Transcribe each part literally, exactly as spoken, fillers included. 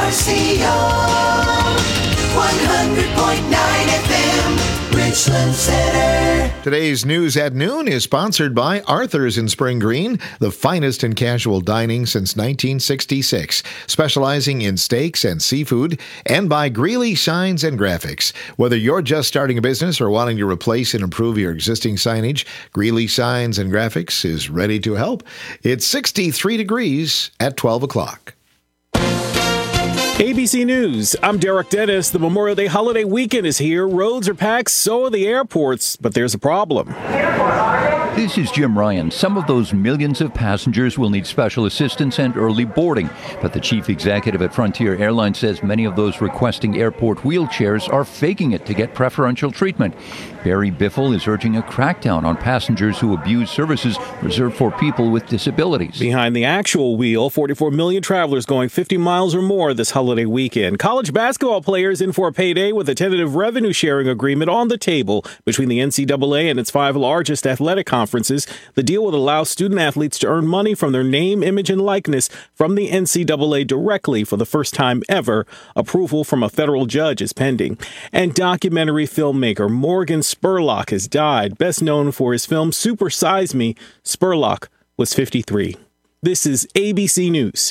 R C O, one hundred point nine F M, Richland Center. Today's News at Noon is sponsored by Arthur's in Spring Green, the finest in casual dining since nineteen sixty-six, specializing in steaks and seafood, and by Greeley Signs and Graphics. Whether you're just starting a business or wanting to replace and improve your existing signage, Greeley Signs and Graphics is ready to help. It's sixty-three degrees at twelve o'clock. A B C News, I'm Derek Dennis. The Memorial Day holiday weekend is here. Roads are packed, so are the airports, but there's a problem. This is Jim Ryan. Some of those millions of passengers will need special assistance and early boarding. But the chief executive at Frontier Airlines says many of those requesting airport wheelchairs are faking it to get preferential treatment. Barry Biffle is urging a crackdown on passengers who abuse services reserved for people with disabilities. Behind the actual wheel, forty-four million travelers going fifty miles or more this holiday weekend. College basketball players in for a payday with a tentative revenue sharing agreement on the table between the N C double A and its five largest athletic conferences. The deal would allow student athletes to earn money from their name, image, and likeness from the N C double A directly for the first time ever. Approval from a federal judge is pending. And documentary filmmaker Morgan Spurlock has died, best known for his film Super Size Me. Spurlock was fifty-three. This is A B C News.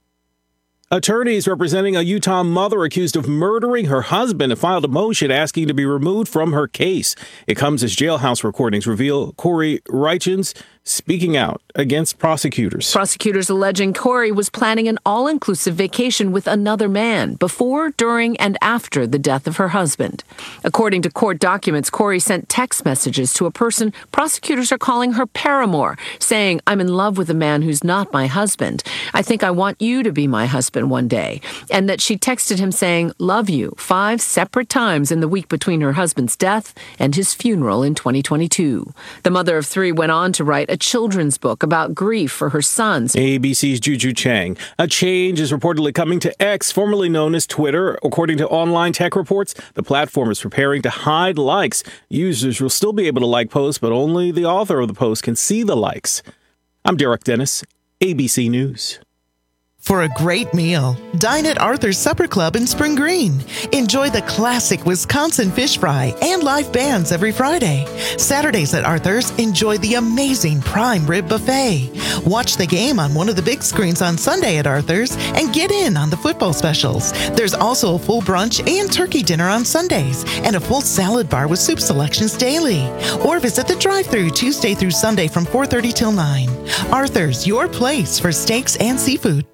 Attorneys representing a Utah mother accused of murdering her husband have filed a motion asking to be removed from her case. It comes as jailhouse recordings reveal Corey Reichens speaking out against prosecutors. Prosecutors alleging Corey was planning an all-inclusive vacation with another man before, during, and after the death of her husband. According to court documents, Corey sent text messages to a person prosecutors are calling her paramour, saying, "I'm in love with a man who's not my husband. I think I want you to be my husband one day." And that she texted him saying, "Love you," five separate times in the week between her husband's death and his funeral in twenty twenty-two. The mother of three went on to write a children's book about grief for her sons. A B C's Juju Chang. A change is reportedly coming to X, formerly known as Twitter. According to online tech reports, the platform is preparing to hide likes. Users will still be able to like posts, but only the author of the post can see the likes. I'm Derek Dennis, A B C News. For a great meal, dine at Arthur's Supper Club in Spring Green. Enjoy the classic Wisconsin fish fry and live bands every Friday. Saturdays at Arthur's, enjoy the amazing prime rib buffet. Watch the game on one of the big screens on Sunday at Arthur's and get in on the football specials. There's also a full brunch and turkey dinner on Sundays and a full salad bar with soup selections daily. Or visit the drive-thru Tuesday through Sunday from four thirty till nine. Arthur's, your place for steaks and seafood.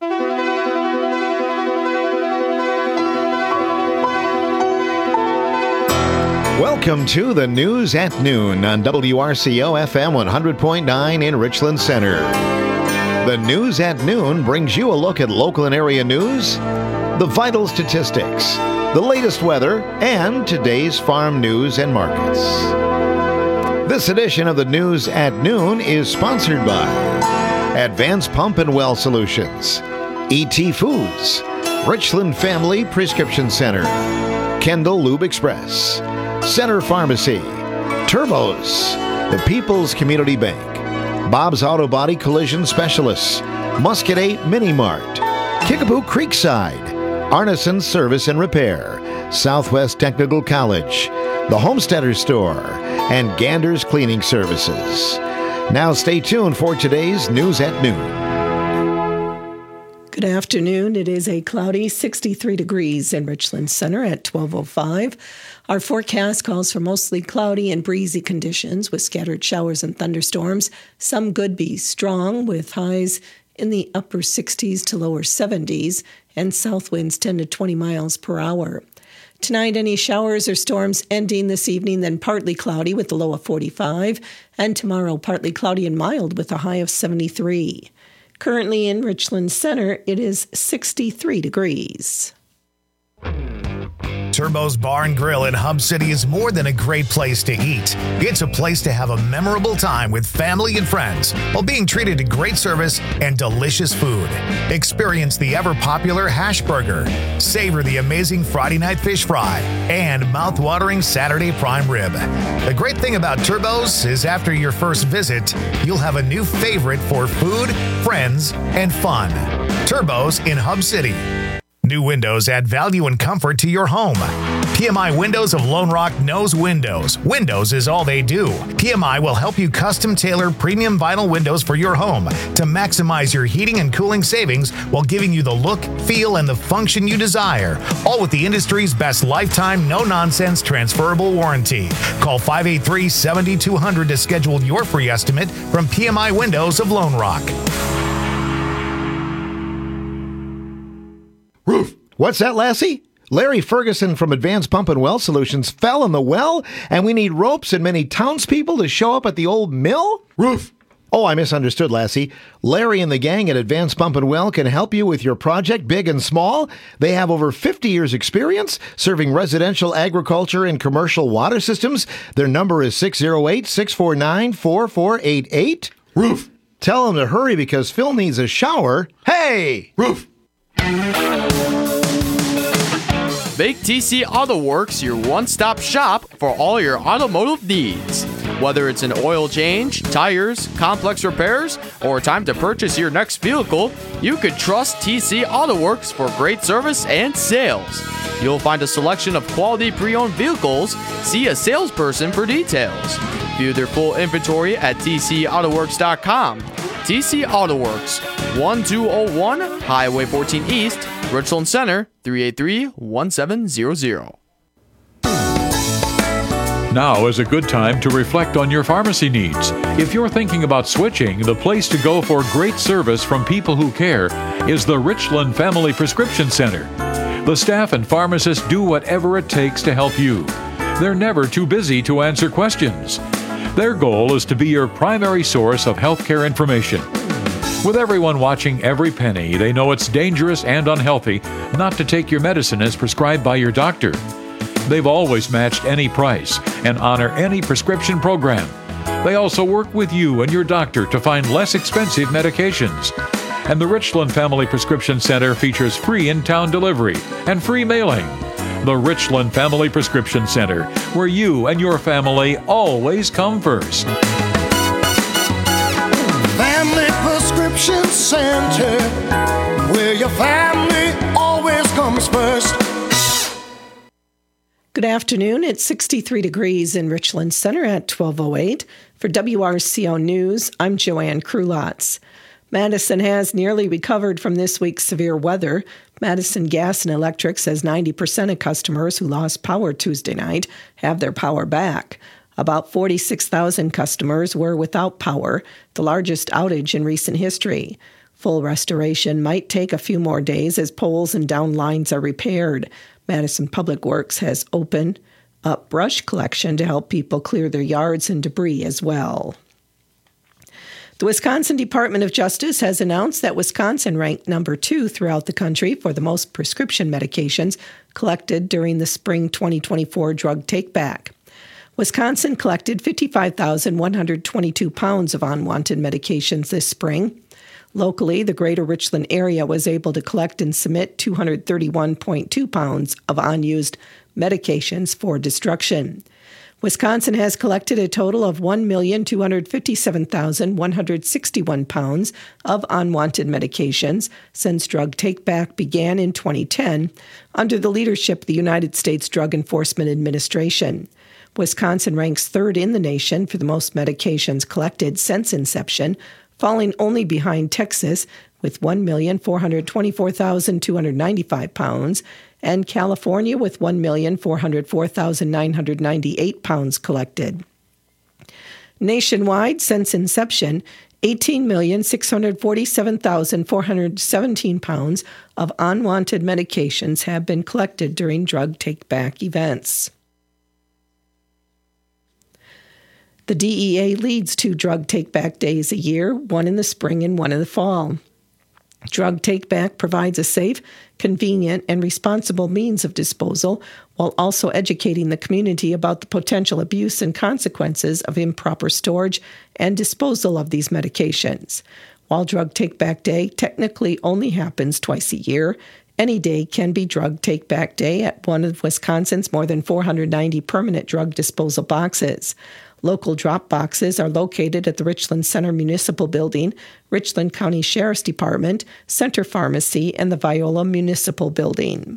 Welcome to the News at Noon on W R C O F M one hundred point nine in Richland Center. The News at Noon brings you a look at local and area news, the vital statistics, the latest weather, and today's farm news and markets. This edition of the News at Noon is sponsored by Advanced Pump and Well Solutions, E T Foods, Richland Family Prescription Center, Kendall Lube Express, Center Pharmacy, Turbos, the People's Community Bank, Bob's Auto Body Collision Specialists, Muscadate Mini Mart, Kickapoo Creekside, Arneson Service and Repair, Southwest Technical College, the Homesteader Store, and Gander's Cleaning Services. Now stay tuned for today's News at Noon. Good afternoon. It is a cloudy sixty-three degrees in Richland Center at twelve oh five. Our forecast calls for mostly cloudy and breezy conditions with scattered showers and thunderstorms. Some could be strong with highs in the upper sixties to lower seventies and south winds ten to twenty miles per hour. Tonight, any showers or storms ending this evening, then partly cloudy with a low of forty-five. And tomorrow, partly cloudy and mild with a high of seventy-three. Currently in Richland Center, it is sixty-three degrees. Turbo's Bar and Grill in Hub City is more than a great place to eat. It's a place to have a memorable time with family and friends while being treated to great service and delicious food. Experience the ever-popular hash burger, savor the amazing Friday night fish fry, and mouth-watering Saturday prime rib. The great thing about Turbo's is after your first visit, you'll have a new favorite for food, friends, and fun. Turbo's in Hub City. New windows add value and comfort to your home. P M I Windows of Lone Rock knows windows. Windows is all they do. P M I will help you custom tailor premium vinyl windows for your home to maximize your heating and cooling savings while giving you the look, feel, and the function you desire. All with the industry's best lifetime, no-nonsense transferable warranty. Call five eight three, seven two zero zero to schedule your free estimate from P M I Windows of Lone Rock. Roof. What's that, Lassie? Larry Ferguson from Advanced Pump and Well Solutions fell in the well, and we need ropes and many townspeople to show up at the old mill? Roof. Oh, I misunderstood, Lassie. Larry and the gang at Advanced Pump and Well can help you with your project, big and small. They have over fifty years experience serving residential, agriculture, and commercial water systems. Their number is six oh eight, six four nine, four four eight eight. Roof. Tell them to hurry because Phil needs a shower. Hey! Roof. Make T C Auto Works your one-stop shop for all your automotive needs. Whether it's an oil change, tires, complex repairs, or time to purchase your next vehicle, you can trust T C Auto Works for great service and sales. You'll find a selection of quality pre-owned vehicles. See a salesperson for details. View their full inventory at T C auto works dot com. T C Auto Works, one two oh one Highway fourteen East, Richland Center, three eight three, one seven zero zero. Now is a good time to reflect on your pharmacy needs. If you're thinking about switching, the place to go for great service from people who care is the Richland Family Prescription Center. The staff and pharmacists do whatever it takes to help you. They're never too busy to answer questions. Their goal is to be your primary source of healthcare information. With everyone watching every penny, they know it's dangerous and unhealthy not to take your medicine as prescribed by your doctor. They've always matched any price and honor any prescription program. They also work with you and your doctor to find less expensive medications. And the Richland Family Prescription Center features free in-town delivery and free mailing. The Richland Family Prescription Center, where you and your family always come first. Family Prescription Center, where your family always comes first. Good afternoon. It's sixty-three degrees in Richland Center at twelve oh eight. For W R C O News, I'm Joanne Krulotz. Madison has nearly recovered from this week's severe weather. Madison Gas and Electric says ninety percent of customers who lost power Tuesday night have their power back. About forty-six thousand customers were without power, the largest outage in recent history. Full restoration might take a few more days as poles and down lines are repaired. Madison Public Works has opened up brush collection to help people clear their yards and debris as well. The Wisconsin Department of Justice has announced that Wisconsin ranked number two throughout the country for the most prescription medications collected during the spring twenty twenty-four drug take-back. Wisconsin collected fifty-five thousand one hundred twenty-two pounds of unwanted medications this spring. Locally, the greater Richland area was able to collect and submit two hundred thirty-one point two pounds of unused medications for destruction. Wisconsin has collected a total of one million two hundred fifty-seven thousand one hundred sixty-one pounds of unwanted medications since drug take-back began in twenty ten under the leadership of the United States Drug Enforcement Administration. Wisconsin ranks third in the nation for the most medications collected since inception, falling only behind Texas with one million four hundred twenty-four thousand two hundred ninety-five pounds, and California with one million four hundred four thousand nine hundred ninety-eight pounds collected. Nationwide, since inception, eighteen million six hundred forty-seven thousand four hundred seventeen pounds of unwanted medications have been collected during drug take-back events. The D E A leads two drug take-back days a year, one in the spring and one in the fall. Drug take-back provides a safe, convenient, and responsible means of disposal while also educating the community about the potential abuse and consequences of improper storage and disposal of these medications. While Drug Take-Back Day technically only happens twice a year, any day can be Drug Take-Back Day at one of Wisconsin's more than four hundred ninety permanent drug disposal boxes. Local drop boxes are located at the Richland Center Municipal Building, Richland County Sheriff's Department, Center Pharmacy, and the Viola Municipal Building.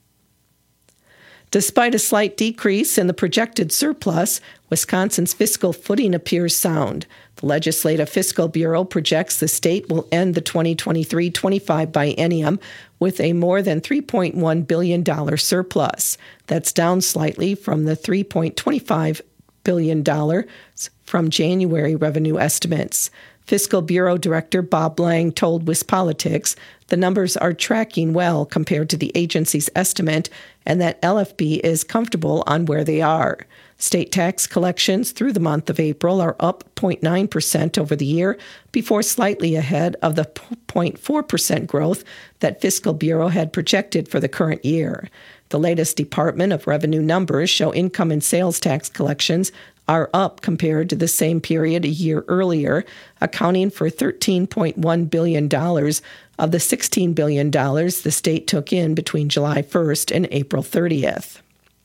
Despite a slight decrease in the projected surplus, Wisconsin's fiscal footing appears sound. The Legislative Fiscal Bureau projects the state will end the twenty twenty-three twenty-five biennium with a more than three point one billion dollars surplus. That's down slightly from the three point two five billion dollars from January revenue estimates. Fiscal Bureau Director Bob Lang told WisPolitics the numbers are tracking well compared to the agency's estimate and that L F B is comfortable on where they are. State tax collections through the month of April are up zero point nine percent over the year, before slightly ahead of the zero point four percent growth that Fiscal Bureau had projected for the current year. The latest Department of Revenue numbers show income and sales tax collections are up compared to the same period a year earlier, accounting for thirteen point one billion dollars of the sixteen billion dollars the state took in between July first and April thirtieth.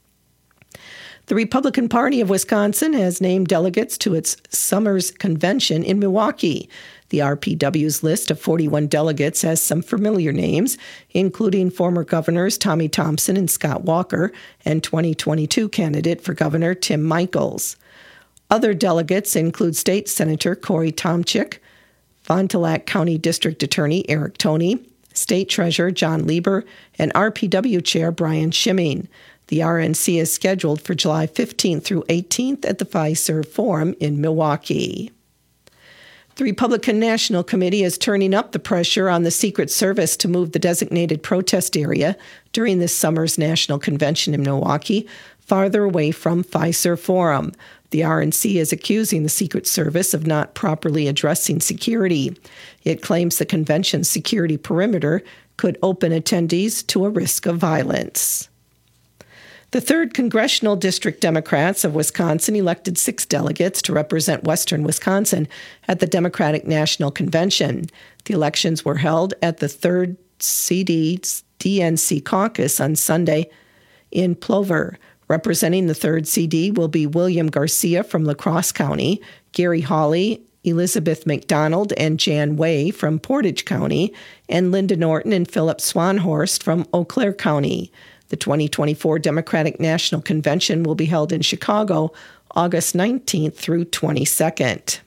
The Republican Party of Wisconsin has named delegates to its summer's convention in Milwaukee. The R P W's list of forty-one delegates has some familiar names, including former governors Tommy Thompson and Scott Walker, and twenty twenty-two candidate for governor Tim Michels. Other delegates include State Senator Corey Tomczyk, Fond du Lac County District Attorney Eric Toney, State Treasurer John Lieber, and R P W Chair Brian Schimming. The R N C is scheduled for July fifteenth through eighteenth at the Fiserv Forum in Milwaukee. The Republican National Committee is turning up the pressure on the Secret Service to move the designated protest area during this summer's national convention in Milwaukee farther away from Fiserv Forum. The R N C is accusing the Secret Service of not properly addressing security. It claims the convention's security perimeter could open attendees to a risk of violence. The third Congressional District Democrats of Wisconsin elected six delegates to represent western Wisconsin at the Democratic National Convention. The elections were held at the third C D D N C caucus on Sunday in Plover. Representing the third C D will be William Garcia from La Crosse County, Gary Hawley, Elizabeth McDonald, and Jan Way from Portage County, and Linda Norton and Philip Swanhorst from Eau Claire County. The twenty twenty-four Democratic National Convention will be held in Chicago, August nineteenth through twenty-second.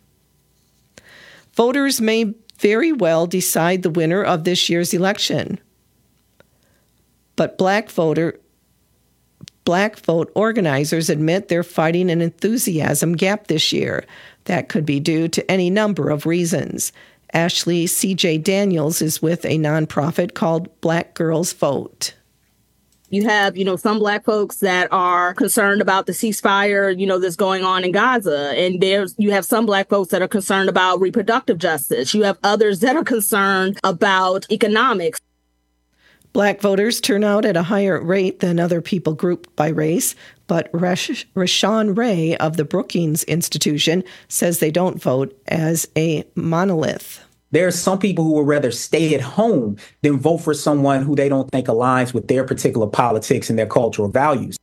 Voters may very well decide the winner of this year's election, but black voter Black vote organizers admit they're fighting an enthusiasm gap this year. That could be due to any number of reasons. Ashley C J Daniels is with a nonprofit called Black Girls Vote. You have, you know, some black folks that are concerned about the ceasefire, you know, that's going on in Gaza. And there's, you have some black folks that are concerned about reproductive justice. You have others that are concerned about economics. Black voters turn out at a higher rate than other people grouped by race, but Rash- Rashawn Ray of the Brookings Institution says they don't vote as a monolith. There are some people who would rather stay at home than vote for someone who they don't think aligns with their particular politics and their cultural values.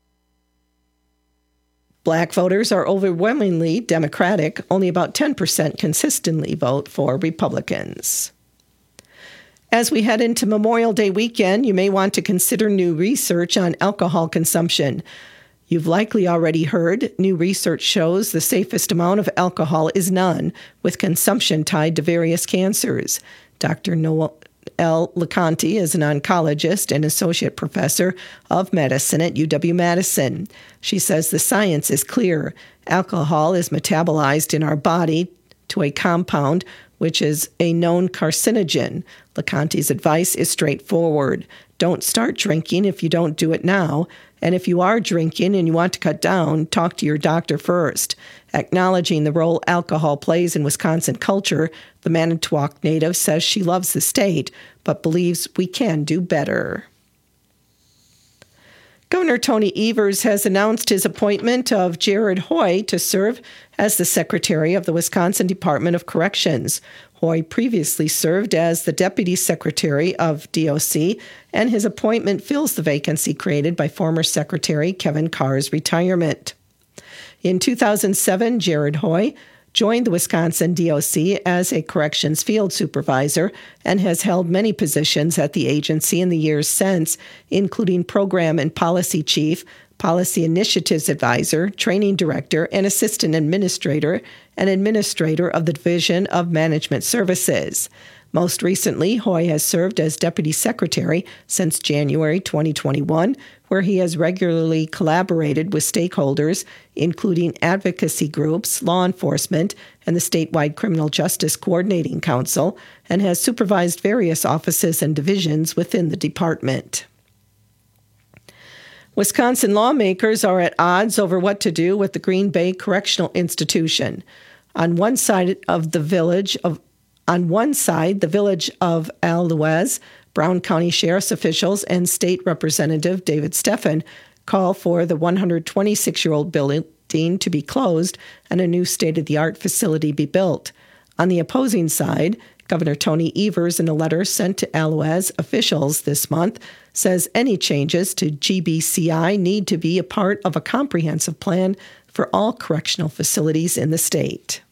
Black voters are overwhelmingly Democratic. Only about ten percent consistently vote for Republicans. As we head into Memorial Day weekend, you may want to consider new research on alcohol consumption. You've likely already heard new research shows the safest amount of alcohol is none, with consumption tied to various cancers. Doctor Noel LeConte is an oncologist and associate professor of medicine at U W-Madison. She says the science is clear. Alcohol is metabolized in our body to a compound which is a known carcinogen. LeConte's advice is straightforward. Don't start drinking if you don't do it now. And if you are drinking and you want to cut down, talk to your doctor first. Acknowledging the role alcohol plays in Wisconsin culture, the Manitowoc native says she loves the state, but believes we can do better. Governor Tony Evers has announced his appointment of Jared Hoy to serve as the Secretary of the Wisconsin Department of Corrections. Hoy previously served as the Deputy Secretary of D O C, and his appointment fills the vacancy created by former Secretary Kevin Carr's retirement. In two thousand seven, Jared Hoy joined the Wisconsin D O C as a corrections field supervisor and has held many positions at the agency in the years since, including program and policy chief, policy initiatives advisor, training director, and assistant administrator, and administrator of the Division of Management Services. Most recently, Hoy has served as deputy secretary since January twenty twenty-one, where he has regularly collaborated with stakeholders, including advocacy groups, law enforcement, and the statewide Criminal Justice Coordinating Council, and has supervised various offices and divisions within the department. Wisconsin lawmakers are at odds over what to do with the Green Bay Correctional Institution. On one side of the village of On one side, the village of Al-Luez, Brown County Sheriff's officials, and State Representative David Steffen call for the one hundred twenty-six-year-old building to be closed and a new state-of-the-art facility be built. On the opposing side, Governor Tony Evers, in a letter sent to Al-Luez officials this month, says any changes to G B C I need to be a part of a comprehensive plan for all correctional facilities in the state.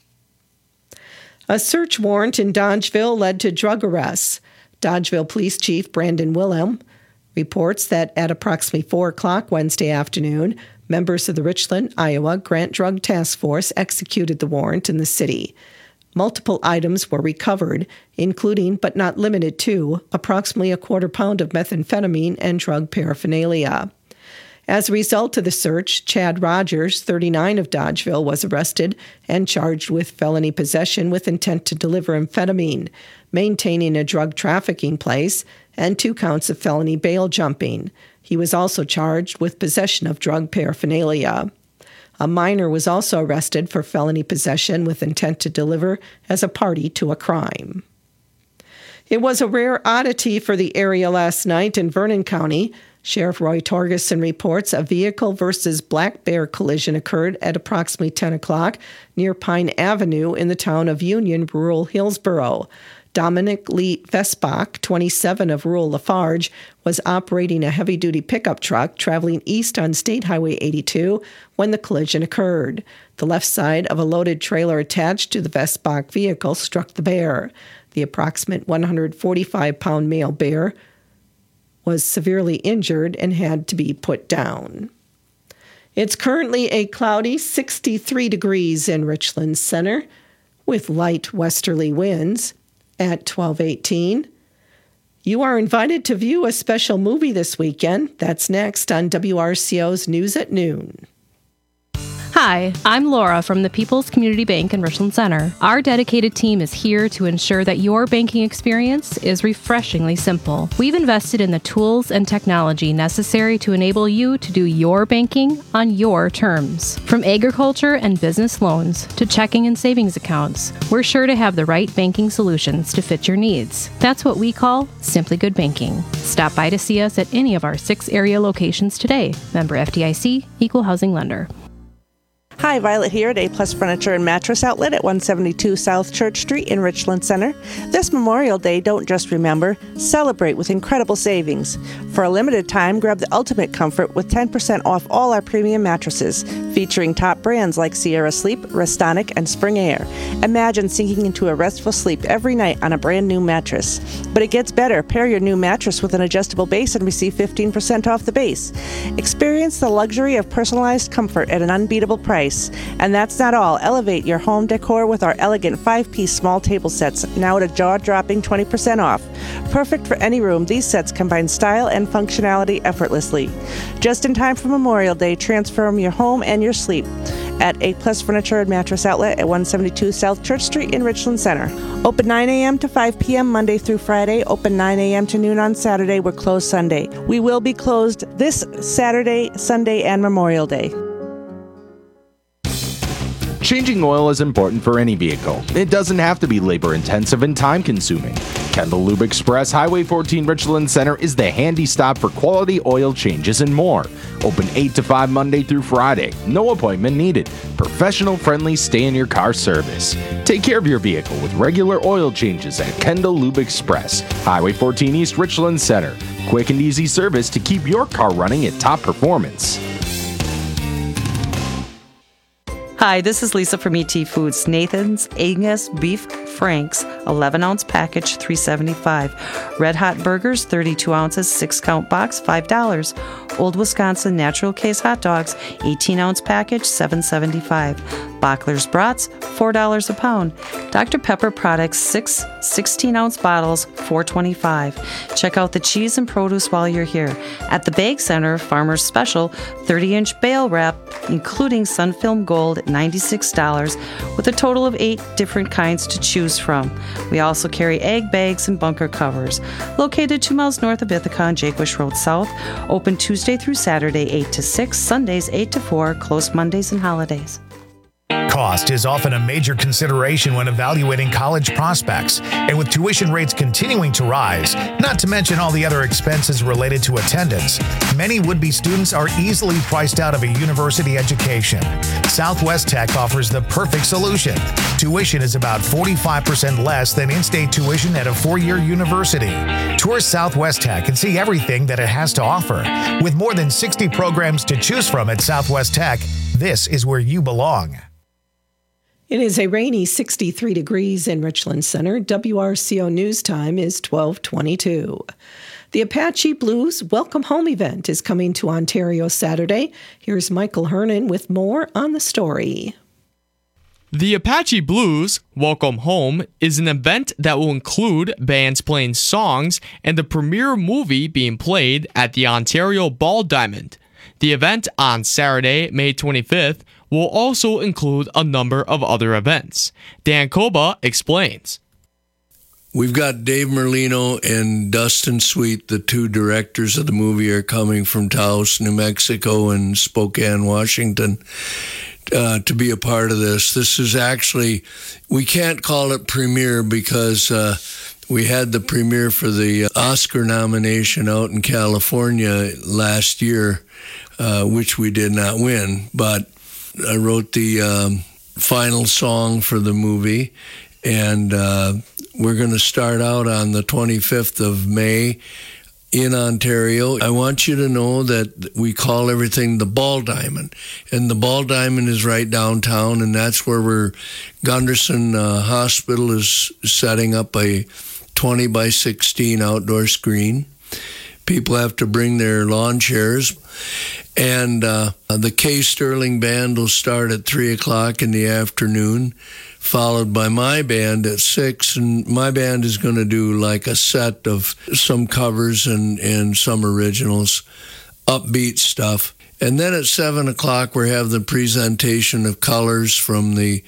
A search warrant in Dodgeville led to drug arrests. Dodgeville Police Chief Brandon Willem reports that at approximately four o'clock Wednesday afternoon, members of the Richland, Iowa Grant Drug Task Force executed the warrant in the city. Multiple items were recovered, including, but not limited to, approximately a quarter pound of methamphetamine and drug paraphernalia. As a result of the search, Chad Rogers, thirty-nine, of Dodgeville, was arrested and charged with felony possession with intent to deliver amphetamine, maintaining a drug trafficking place, and two counts of felony bail jumping. He was also charged with possession of drug paraphernalia. A minor was also arrested for felony possession with intent to deliver as a party to a crime. It was a rare oddity for the area last night in Vernon County. Sheriff Roy Torgerson reports a vehicle versus black bear collision occurred at approximately ten o'clock near Pine Avenue in the town of Union, rural Hillsboro. Dominic Lee Vesbach, twenty-seven, of rural Lafarge, was operating a heavy-duty pickup truck traveling east on State Highway eighty-two when the collision occurred. The left side of a loaded trailer attached to the Vesbach vehicle struck the bear. The approximate one hundred forty-five pound male bear was severely injured and had to be put down. It's currently a cloudy sixty-three degrees in Richland Center with light westerly winds at twelve eighteen. You are invited to view a special movie this weekend. That's next on W R C O's News at Noon. Hi, I'm Laura from the People's Community Bank in Richland Center. Our dedicated team is here to ensure that your banking experience is refreshingly simple. We've invested in the tools and technology necessary to enable you to do your banking on your terms. From agriculture and business loans to checking and savings accounts, we're sure to have the right banking solutions to fit your needs. That's what we call Simply Good Banking. Stop by to see us at any of our six area locations today. Member F D I C, Equal Housing Lender. Hi, Violet here at A-Plus Furniture and Mattress Outlet at one seventy-two South Church Street in Richland Center. This Memorial Day, don't just remember, celebrate with incredible savings. For a limited time, grab the ultimate comfort with ten percent off all our premium mattresses, featuring top brands like Sierra Sleep, Restonic, and Spring Air. Imagine sinking into a restful sleep every night on a brand new mattress. But it gets better. Pair your new mattress with an adjustable base and receive fifteen percent off the base. Experience the luxury of personalized comfort at an unbeatable price. And that's not all. Elevate your home decor with our elegant five-piece small table sets, now at a jaw-dropping twenty percent off. Perfect for any room, these sets combine style and functionality effortlessly. Just in time for Memorial Day, transform your home and your sleep at A-Plus Furniture and Mattress Outlet at one seventy-two South Church Street in Richland Center. Open nine a.m. to five p.m. Monday through Friday. Open nine a.m. to noon on Saturday. We're closed Sunday. We will be closed this Saturday, Sunday, and Memorial Day. Changing oil is important for any vehicle. It doesn't have to be labor-intensive and time-consuming. Kendall Lube Express, Highway fourteen Richland Center is the handy stop for quality oil changes and more. Open eight to five Monday through Friday. No appointment needed. Professional, friendly, stay-in-your-car service. Take care of your vehicle with regular oil changes at Kendall Lube Express, Highway fourteen East Richland Center. Quick and easy service to keep your car running at top performance. Hi, this is Lisa from E T Foods. Nathan's Angus Beef Franks, eleven ounce package, three seventy-five. Red Hot Burgers, thirty-two ounces, six count box, five dollars. Old Wisconsin Natural Case Hot Dogs, eighteen ounce package, seven seventy-five. Bachler's Brats, four dollars a pound. Doctor Pepper products, six sixteen ounce bottles, four twenty-five. Check out the cheese and produce while you're here. At the Bake Center, Farmer's Special, thirty inch bale wrap, including Sunfilm Gold, ninety-six dollars, with a total of eight different kinds to choose from. We also carry egg bags and bunker covers. Located two miles north of Ithaca on Jakewish Road South. Open Tuesday through Saturday, eight to six, Sundays, eight to four, closed Mondays and holidays. Cost is often a major consideration when evaluating college prospects, and with tuition rates continuing to rise, not to mention all the other expenses related to attendance, many would-be students are easily priced out of a university education. Southwest Tech offers the perfect solution. Tuition is about forty-five percent less than in-state tuition at a four-year university. Tour Southwest Tech and see everything that it has to offer. With more than sixty programs to choose from at Southwest Tech, this is where you belong. It is a rainy sixty-three degrees in Richland Center. W R C O News Time is twelve twenty-two. The Apache Blues Welcome Home event is coming to Ontario Saturday. Here's Michael Hernan with more on the story. The Apache Blues Welcome Home is an event that will include bands playing songs and the premiere movie being played at the Ontario Ball Diamond. The event on Saturday, May twenty-fifth, will also include a number of other events. Dan Koba explains. We've got Dave Merlino and Dustin Sweet, the two directors of the movie, are coming from Taos, New Mexico, and Spokane, Washington, uh, to be a part of this. This is actually, we can't call it premiere because uh, we had the premiere for the Oscar nomination out in California last year, uh, which we did not win, but I wrote the um, final song for the movie, and uh, we're going to start out on the twenty-fifth of May in Ontario. I want you to know that we call everything the Ball Diamond, and the Ball Diamond is right downtown, and that's where we're, Gunderson uh, Hospital is setting up a twenty by sixteen outdoor screen. People have to bring their lawn chairs. And uh, the Kay Sterling Band will start at three o'clock in the afternoon, followed by my band at six. And my band is going to do like a set of some covers and, and some originals, upbeat stuff. And then at seven o'clock, we have the presentation of colors from the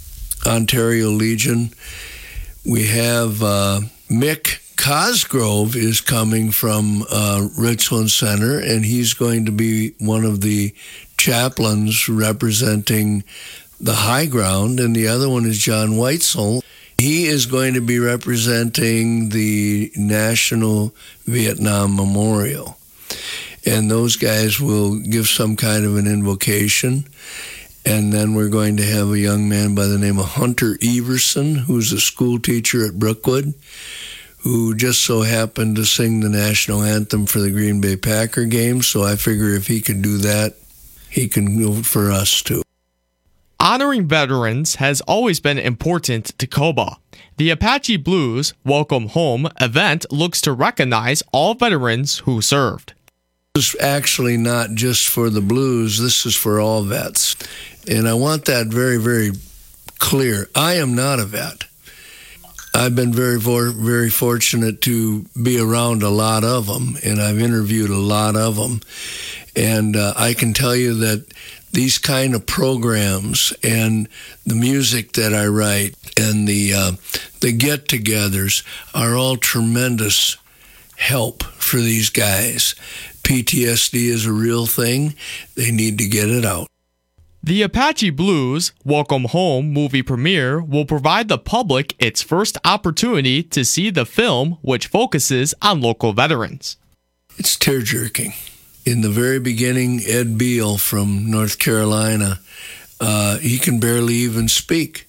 Ontario Legion. We have uh, Mick Cosgrove is coming from uh, Richland Center, and he's going to be one of the chaplains representing the high ground, and the other one is John Weitzel. He is going to be representing the National Vietnam Memorial, and those guys will give some kind of an invocation. And then we're going to have a young man by the name of Hunter Everson, who's a school teacher at Brookwood, who just so happened to sing the national anthem for the Green Bay Packer game. So I figure if he can do that, he can do it for us too. Honoring veterans has always been important to Koba. The Apache Blues Welcome Home event looks to recognize all veterans who served. This is actually not just for the Blues. This is for all vets. And I want that very, very clear. I am not a vet. I've been very, very fortunate to be around a lot of them, and I've interviewed a lot of them. And uh, I can tell you that these kind of programs and the music that I write and the uh, the get-togethers are all tremendous help for these guys. P T S D is a real thing. They need to get it out. The Apache Blues Welcome Home movie premiere will provide the public its first opportunity to see the film, which focuses on local veterans. It's tear-jerking. In the very beginning, Ed Beal from North Carolina, uh, he can barely even speak.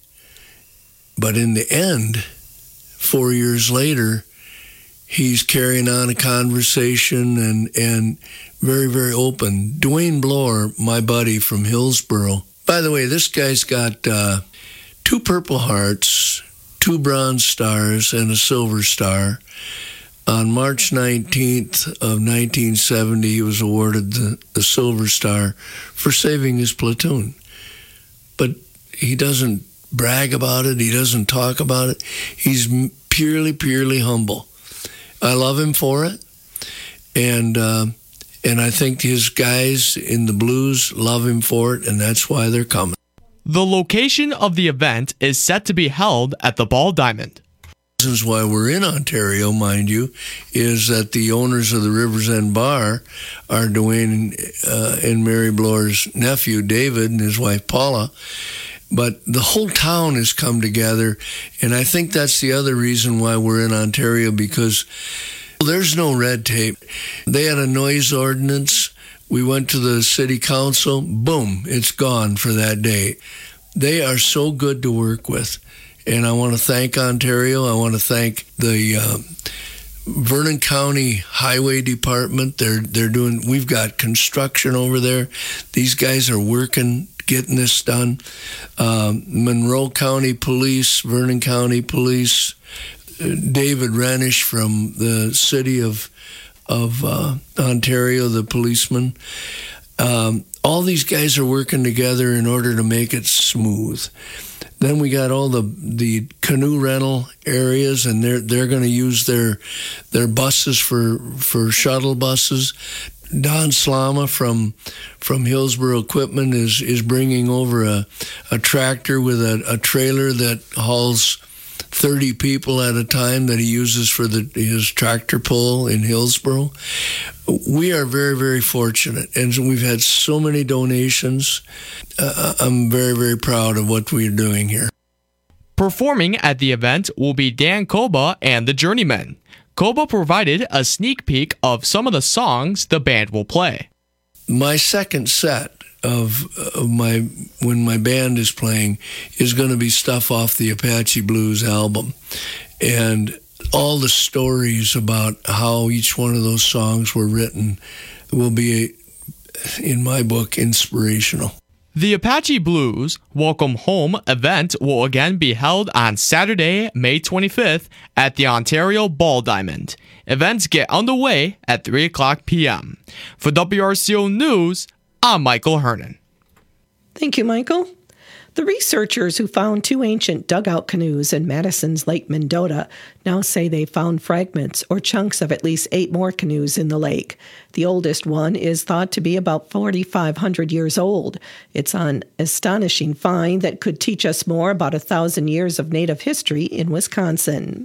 But in the end, four years later, he's carrying on a conversation and, and very, very open. Dwayne Bloor, my buddy from Hillsboro, By the way, this guy's got uh, two Purple Hearts, two Bronze Stars, and a Silver Star. On March nineteenth of nineteen seventy, he was awarded the, the Silver Star for saving his platoon. But he doesn't brag about it. He doesn't talk about it. He's purely, purely humble. I love him for it. And uh, and I think his guys in the Blues love him for it, and that's why they're coming. The location of the event is set to be held at the Ball Diamond. Reasons why we're in Ontario, mind you, is that the owners of the Rivers End Bar are Dwayne uh, and Mary Bloor's nephew, David, and his wife, Paula. But the whole town has come together, and I think that's the other reason why we're in Ontario, because there's no red tape. They had a noise ordinance. We went to the city council. Boom, it's gone for that day. They are so good to work with. And I want to thank Ontario. I want to thank the uh, Vernon County Highway Department. They're they're doing. We've got construction over there. These guys are working, getting this done. Um, Monroe County Police, Vernon County Police, uh, David Renish from the city of of uh, Ontario, the policeman. Um, all these guys are working together in order to make it smooth. Then we got all the the canoe rental areas, and they're they're going to use their their buses for for shuttle buses. Don Slama from from Hillsborough Equipment is is bringing over a a tractor with a, a trailer that hauls thirty people at a time that he uses for the his tractor pull in Hillsborough. We are very, very fortunate, and we've had so many donations. Uh, I'm very, very proud of what we're doing here. Performing at the event will be Dan Koba and the Journeymen. Koba provided a sneak peek of some of the songs the band will play. My second set of, of my when my band is playing is going to be stuff off the Apache Blues album, and all the stories about how each one of those songs were written will be, in my book, inspirational. The Apache Blues Welcome Home event will again be held on Saturday, May twenty-fifth at the Ontario Ball Diamond. Events get underway at three o'clock p.m. For W R C O News, I'm Michael Hernan. Thank you, Michael. The researchers who found two ancient dugout canoes in Madison's Lake Mendota now say they found fragments or chunks of at least eight more canoes in the lake. The oldest one is thought to be about forty-five hundred years old. It's an astonishing find that could teach us more about a thousand years of Native history in Wisconsin.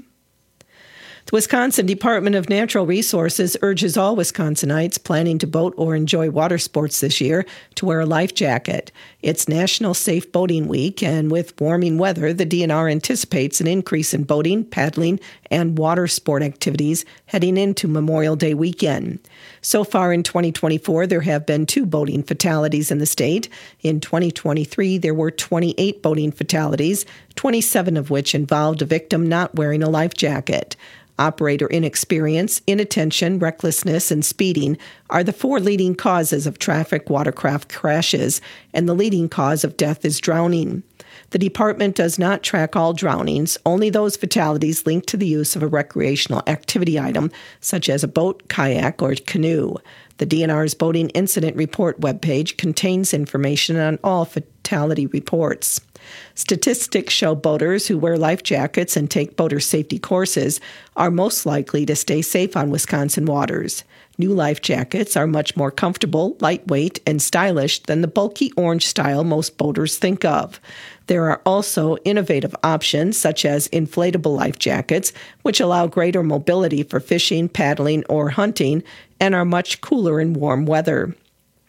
The Wisconsin Department of Natural Resources urges all Wisconsinites planning to boat or enjoy water sports this year to wear a life jacket. It's National Safe Boating Week, and with warming weather, the D N R anticipates an increase in boating, paddling, and water sport activities heading into Memorial Day weekend. So far in twenty twenty-four, there have been two boating fatalities in the state. In twenty twenty-three, there were twenty-eight boating fatalities, twenty-seven of which involved a victim not wearing a life jacket. Operator inexperience, inattention, recklessness, and speeding are the four leading causes of traffic watercraft crashes, and the leading cause of death is drowning. The department does not track all drownings, only those fatalities linked to the use of a recreational activity item, such as a boat, kayak, or canoe. The D N R's Boating Incident Report webpage contains information on all fatality reports. Statistics show boaters who wear life jackets and take boater safety courses are most likely to stay safe on Wisconsin waters. New life jackets are much more comfortable, lightweight, and stylish than the bulky orange style most boaters think of. There are also innovative options such as inflatable life jackets, which allow greater mobility for fishing, paddling, or hunting, and are much cooler in warm weather.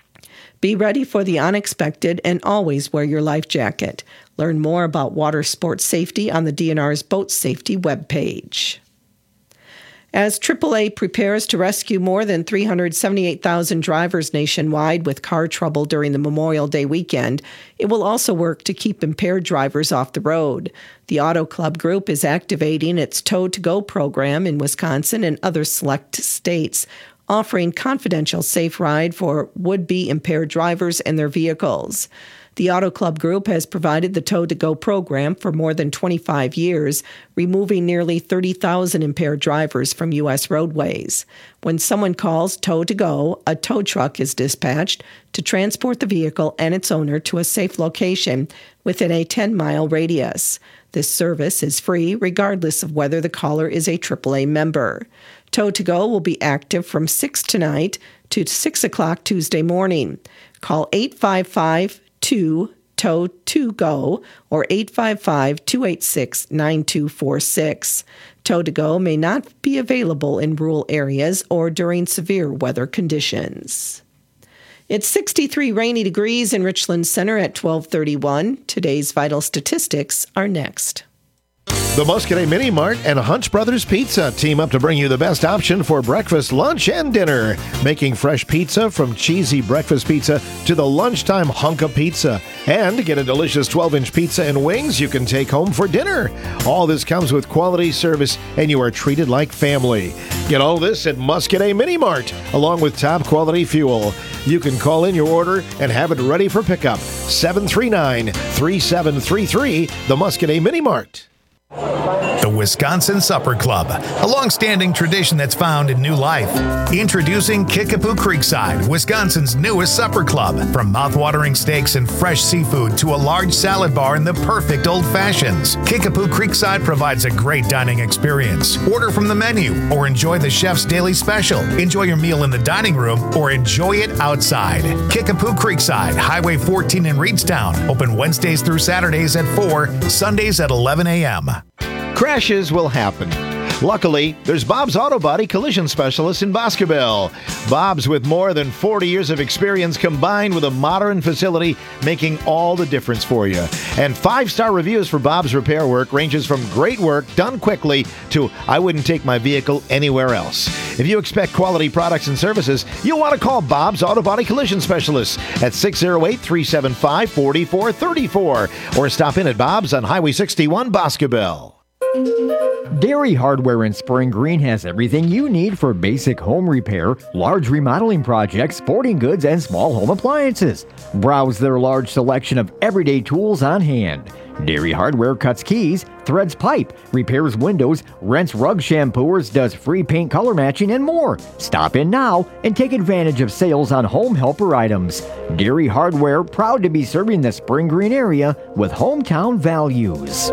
Be ready for the unexpected and always wear your life jacket. Learn more about water sports safety on the D N R's Boat Safety webpage. As triple A prepares to rescue more than three hundred seventy-eight thousand drivers nationwide with car trouble during the Memorial Day weekend, it will also work to keep impaired drivers off the road. The Auto Club Group is activating its Tow to Go program in Wisconsin and other select states, offering confidential safe ride for would-be impaired drivers and their vehicles. The Auto Club Group has provided the Tow to Go program for more than twenty-five years, removing nearly thirty thousand impaired drivers from U S roadways. When someone calls Tow to Go, a tow truck is dispatched to transport the vehicle and its owner to a safe location within a ten-mile radius. This service is free regardless of whether the caller is a triple A member. Tow to Go will be active from six tonight to six o'clock Tuesday morning. Call eight five five two tow to go or eight five five, two eight six, nine two four six. Tow to Go may not be available in rural areas or during severe weather conditions. It's sixty-three rainy degrees in Richland Center at twelve thirty-one. Today's vital statistics are next. The Muscadet Mini Mart and Hunch Brothers Pizza team up to bring you the best option for breakfast, lunch, and dinner. Making fresh pizza from cheesy breakfast pizza to the lunchtime hunk of pizza. And get a delicious twelve-inch pizza and wings you can take home for dinner. All this comes with quality service, and you are treated like family. Get all this at Muscadet Mini Mart, along with top-quality fuel. You can call in your order and have it ready for pickup. seven three nine, three seven three three, the Muscadet Mini Mart. The Wisconsin Supper Club, a long-standing tradition that's found in new life. Introducing Kickapoo Creekside, Wisconsin's newest supper club. From mouth-watering steaks and fresh seafood to a large salad bar and the perfect old fashions, Kickapoo Creekside provides a great dining experience. Order from the menu or enjoy the chef's daily special. Enjoy your meal in the dining room or enjoy it outside. Kickapoo Creekside, Highway fourteen in Reedstown. Open Wednesdays through Saturdays at four, Sundays at eleven a.m. Crashes will happen. Luckily, there's Bob's Auto Body Collision Specialist in Boscobel. Bob's, with more than forty years of experience combined with a modern facility, making all the difference for you. And five-star reviews for Bob's repair work ranges from great work done quickly to I wouldn't take my vehicle anywhere else. If you expect quality products and services, you'll want to call Bob's Auto Body Collision Specialist at six oh eight, three seven five, four four three four or stop in at Bob's on Highway sixty-one, Boscobel. Dairy Hardware in Spring Green has everything you need for basic home repair, large remodeling projects, sporting goods, and small home appliances. Browse their large selection of everyday tools on hand. Dairy Hardware cuts keys, threads pipe, repairs windows, rents rug shampooers, does free paint color matching, and more. Stop in now and take advantage of sales on home helper items. Dairy Hardware, proud to be serving the Spring Green area with hometown values.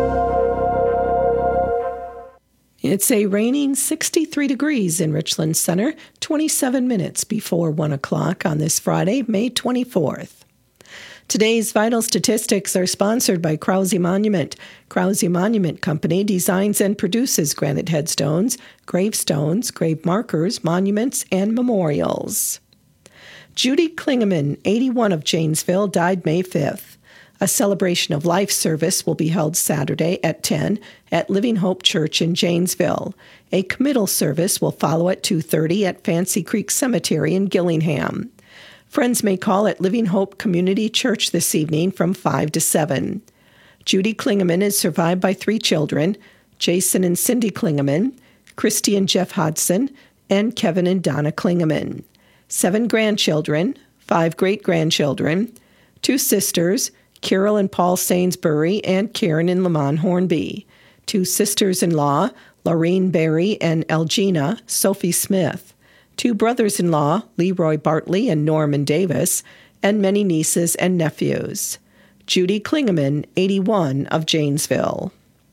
It's a raining sixty-three degrees in Richland Center, twenty-seven minutes before one o'clock on this Friday, May twenty-fourth. Today's vital statistics are sponsored by Krause Monument. Krause Monument Company designs and produces granite headstones, gravestones, grave markers, monuments, and memorials. Judy Klingeman, eighty-one, of Janesville, died May fifth. A celebration of life service will be held Saturday at ten at Living Hope Church in Janesville. A committal service will follow at two thirty at Fancy Creek Cemetery in Gillingham. Friends may call at Living Hope Community Church this evening from five to seven. Judy Klingeman is survived by three children, Jason and Cindy Klingeman, Christy and Jeff Hodson, and Kevin and Donna Klingeman. Seven grandchildren, five great-grandchildren, two sisters, Carol and Paul Sainsbury, and Karen and Lamont Hornby. Two sisters-in-law, Laureen Berry and Elgina Sophie Smith. Two brothers-in-law, Leroy Bartley and Norman Davis, and many nieces and nephews. Judy Klingeman, eighty-one, of Janesville.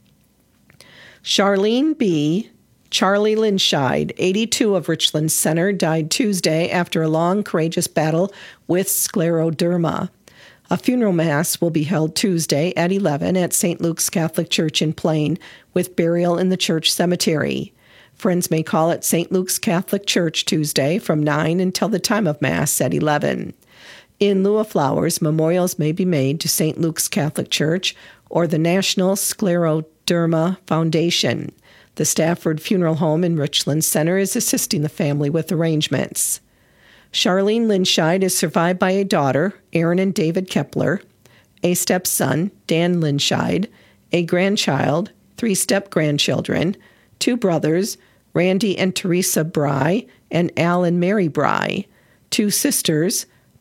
Charlene B. Charlie Linscheid, eighty-two, of Richland Center, died Tuesday after a long, courageous battle with scleroderma. A funeral mass will be held Tuesday at eleven at Saint Luke's Catholic Church in Plain, with burial in the church cemetery. Friends may call at Saint Luke's Catholic Church Tuesday from nine until the time of Mass at eleven. In lieu of flowers, memorials may be made to Saint Luke's Catholic Church or the National Scleroderma Foundation. The Stafford Funeral Home in Richland Center is assisting the family with arrangements. Charlene Linscheid is survived by a daughter, Erin and David Kepler, a stepson, Dan Linscheid, a grandchild, three step-grandchildren, two brothers, Randy and Teresa Bry, and Al and Mary Bry, two sisters,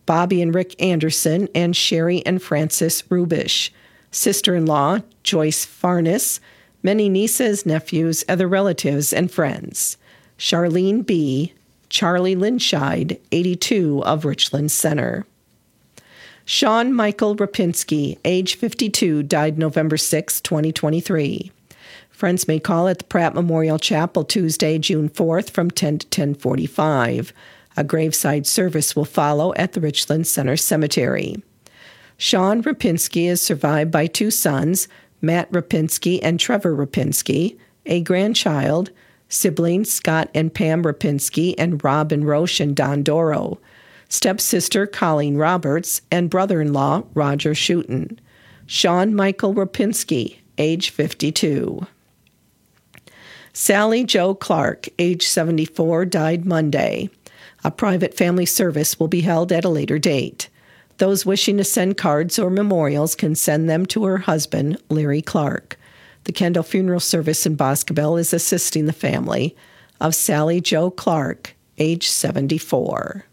Bobby and Rick Anderson, and Sherry and Francis Rubish. Sister-in-law, Joyce Farnes. Many nieces, nephews, other relatives, and friends. Charlene B., Charlie Linscheid, eighty-two, of Richland Center. Sean Michael Rapinski, age fifty-two, died November sixth, twenty twenty-three. Friends may call at the Pratt Memorial Chapel Tuesday, June fourth from ten to ten forty-five. A graveside service will follow at the Richland Center Cemetery. Sean Rapinski is survived by two sons, Matt Rapinski and Trevor Rapinski, a grandchild, siblings Scott and Pam Rapinski, and Rob and Roche and Don Doro, stepsister Colleen Roberts, and brother-in-law Roger Schutten. Sean Michael Rapinski, age fifty-two. Sally Joe Clark, age seventy-four, died Monday. A private family service will be held at a later date. Those wishing to send cards or memorials can send them to her husband, Larry Clark. The Kendall Funeral Service in Boscobel is assisting the family of Sally Joe Clark, age seventy-four.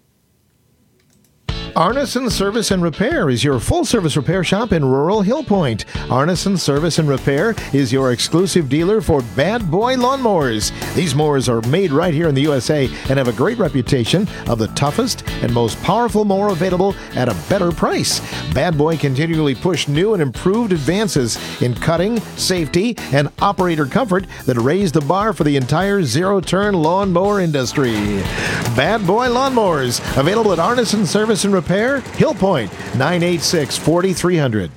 Arneson Service and Repair is your full-service repair shop in rural Hill Point. Arneson Service and Repair is your exclusive dealer for Bad Boy lawnmowers. These mowers are made right here in the U S A and have a great reputation of the toughest and most powerful mower available at a better price. Bad Boy continually push new and improved advances in cutting, safety, and operator comfort that raise the bar for the entire zero-turn lawnmower industry. Bad Boy lawnmowers, available at Arneson Service and Repair, Hill Point, nine eight six, four three zero zero.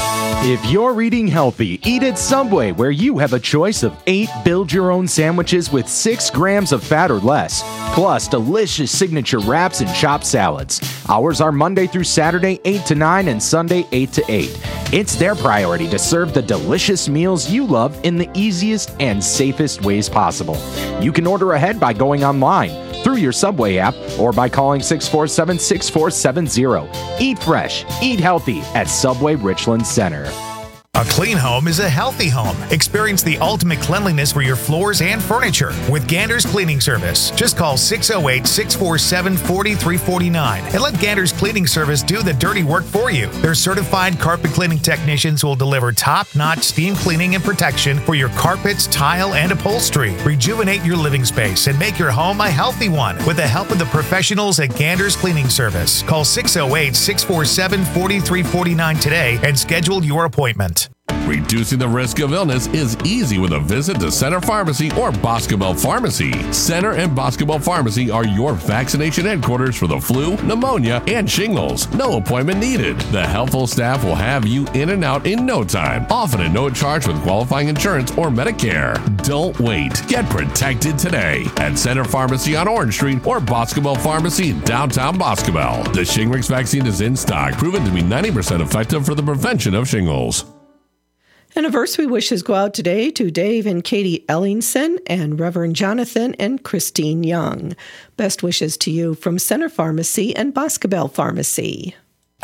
If you're eating healthy, eat at Subway, where you have a choice of eight build-your-own sandwiches with six grams of fat or less, plus delicious signature wraps and chopped salads. Hours are Monday through Saturday, eight to nine, and Sunday, eight to eight. It's their priority to serve the delicious meals you love in the easiest and safest ways possible. You can order ahead by going online, through your Subway app, or by calling six four seven, six four seven zero. Eat fresh, eat healthy at Subway Richland Center. A clean home is a healthy home. Experience the ultimate cleanliness for your floors and furniture with Gander's Cleaning Service. Just call six oh eight, six four seven, four three four nine and let Gander's Cleaning Service do the dirty work for you. Their certified carpet cleaning technicians will deliver top-notch steam cleaning and protection for your carpets, tile, and upholstery. Rejuvenate your living space and make your home a healthy one with the help of the professionals at Gander's Cleaning Service. Call six oh eight, six four seven, four three four nine today and schedule your appointment. Reducing the risk of illness is easy with a visit to Center Pharmacy or Boscobel Pharmacy. Center and Boscobel Pharmacy are your vaccination headquarters for the flu, pneumonia, and shingles. No appointment needed. The helpful staff will have you in and out in no time, often at no charge with qualifying insurance or Medicare. Don't wait. Get protected today at Center Pharmacy on Orange Street or Boscobel Pharmacy in downtown Boscobel. The Shingrix vaccine is in stock, proven to be ninety percent effective for the prevention of shingles. Anniversary wishes go out today to Dave and Katie Ellingson and Reverend Jonathan and Christine Young. Best wishes to you from Center Pharmacy and Boscobel Pharmacy.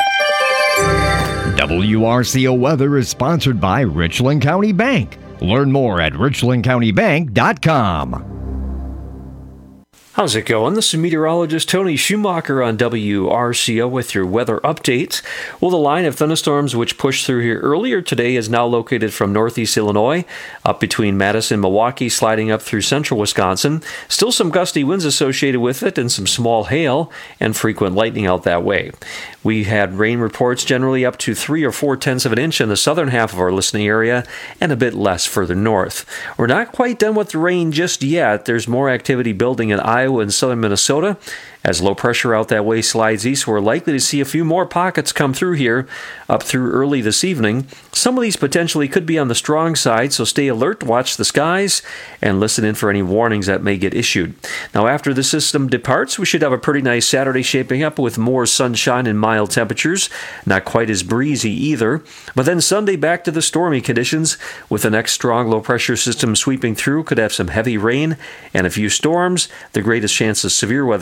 W R C O Weather is sponsored by Richland County Bank. Learn more at richland county bank dot com. How's it going? This is meteorologist Tony Schumacher on W R C O with your weather updates. Well, the line of thunderstorms which pushed through here earlier today is now located from northeast Illinois, up between Madison and Milwaukee, sliding up through central Wisconsin. Still some gusty winds associated with it and some small hail and frequent lightning out that way. We had rain reports generally up to three or four tenths of an inch in the southern half of our listening area and a bit less further north. We're not quite done with the rain just yet. There's more activity building in Iowa and southern Minnesota. As low pressure out that way slides east, we're likely to see a few more pockets come through here up through early this evening. Some of these potentially could be on the strong side, so stay alert, watch the skies, and listen in for any warnings that may get issued. Now, after the system departs, we should have a pretty nice Saturday shaping up with more sunshine and mild temperatures. Not quite as breezy either. But then Sunday back to the stormy conditions with the next strong low pressure system sweeping through. Could have some heavy rain and a few storms. The greatest chance of severe weather staying just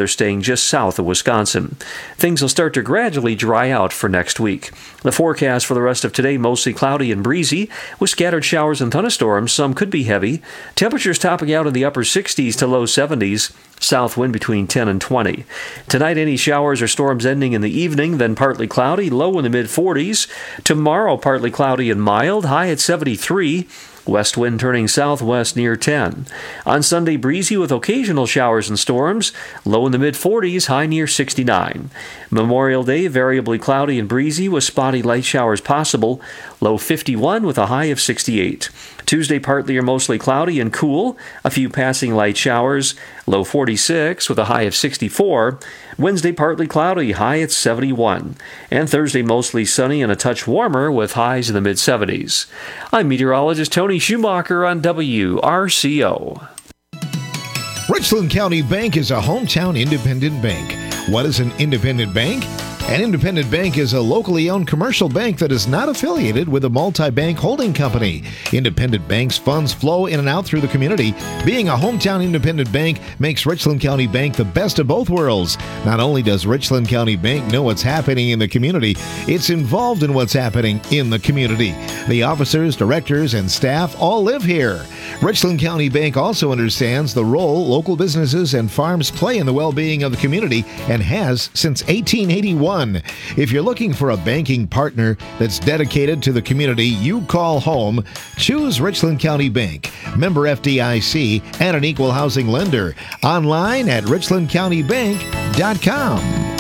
just south of Wisconsin. Things will start to gradually dry out for next week. The forecast for the rest of today, mostly cloudy and breezy, with scattered showers and thunderstorms. Some could be heavy. Temperatures topping out in the upper sixties to low seventies. South wind between ten and twenty. Tonight, any showers or storms ending in the evening, then partly cloudy, low in the mid forties. Tomorrow, partly cloudy and mild, high at seventy-three. West wind turning southwest near ten. On Sunday, breezy with occasional showers and storms, low in the mid forties, high near sixty-nine. Memorial Day, variably cloudy and breezy with spotty light showers possible, low fifty-one with a high of sixty-eight. Tuesday, partly or mostly cloudy and cool, a few passing light showers, low forty-six with a high of sixty-four. Wednesday, partly cloudy, high at seventy-one. And Thursday, mostly sunny and a touch warmer with highs in the mid seventies. I'm meteorologist Tony Schumacher on W R C O. Richland County Bank is a hometown independent bank. What is an independent bank? An independent bank is a locally owned commercial bank that is not affiliated with a multi-bank holding company. Independent banks' funds flow in and out through the community. Being a hometown independent bank makes Richland County Bank the best of both worlds. Not only does Richland County Bank know what's happening in the community, it's involved in what's happening in the community. The officers, directors, and staff all live here. Richland County Bank also understands the role local businesses and farms play in the well-being of the community and has since eighteen eighty-one. If you're looking for a banking partner that's dedicated to the community you call home, choose Richland County Bank, member F D I C, and an equal housing lender. Online at richland county bank dot com.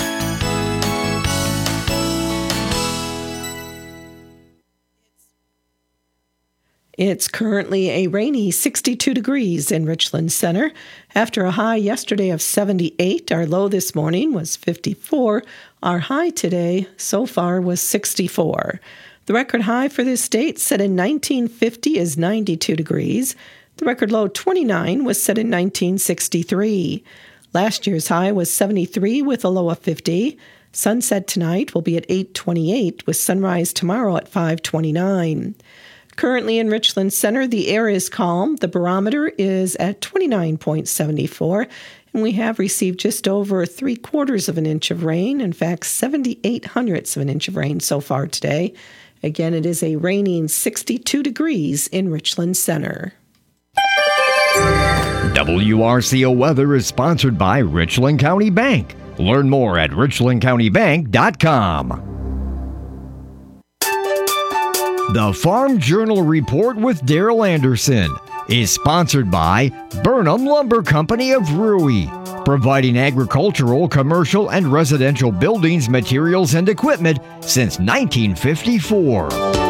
It's currently a rainy sixty-two degrees in Richland Center. After a high yesterday of seventy-eight, our low this morning was fifty-four. Our high today so far was sixty-four. The record high for this date, set in nineteen fifty, is ninety-two degrees. The record low, twenty-nine, was set in nineteen sixty-three. Last year's high was seventy-three with a low of fifty. Sunset tonight will be at eight twenty-eight, with sunrise tomorrow at five twenty-nine. Currently in Richland Center, the air is calm. The barometer is at twenty-nine point seven four, and we have received just over three quarters of an inch of rain. In fact, seventy-eight hundredths of an inch of rain so far today. Again, it is a raining sixty-two degrees in Richland Center. W R C O Weather is sponsored by Richland County Bank. Learn more at richland county bank dot com. The Farm Journal Report with Daryl Anderson is sponsored by Burnham Lumber Company of Rui, providing agricultural, commercial, and residential buildings, materials, and equipment since nineteen fifty-four.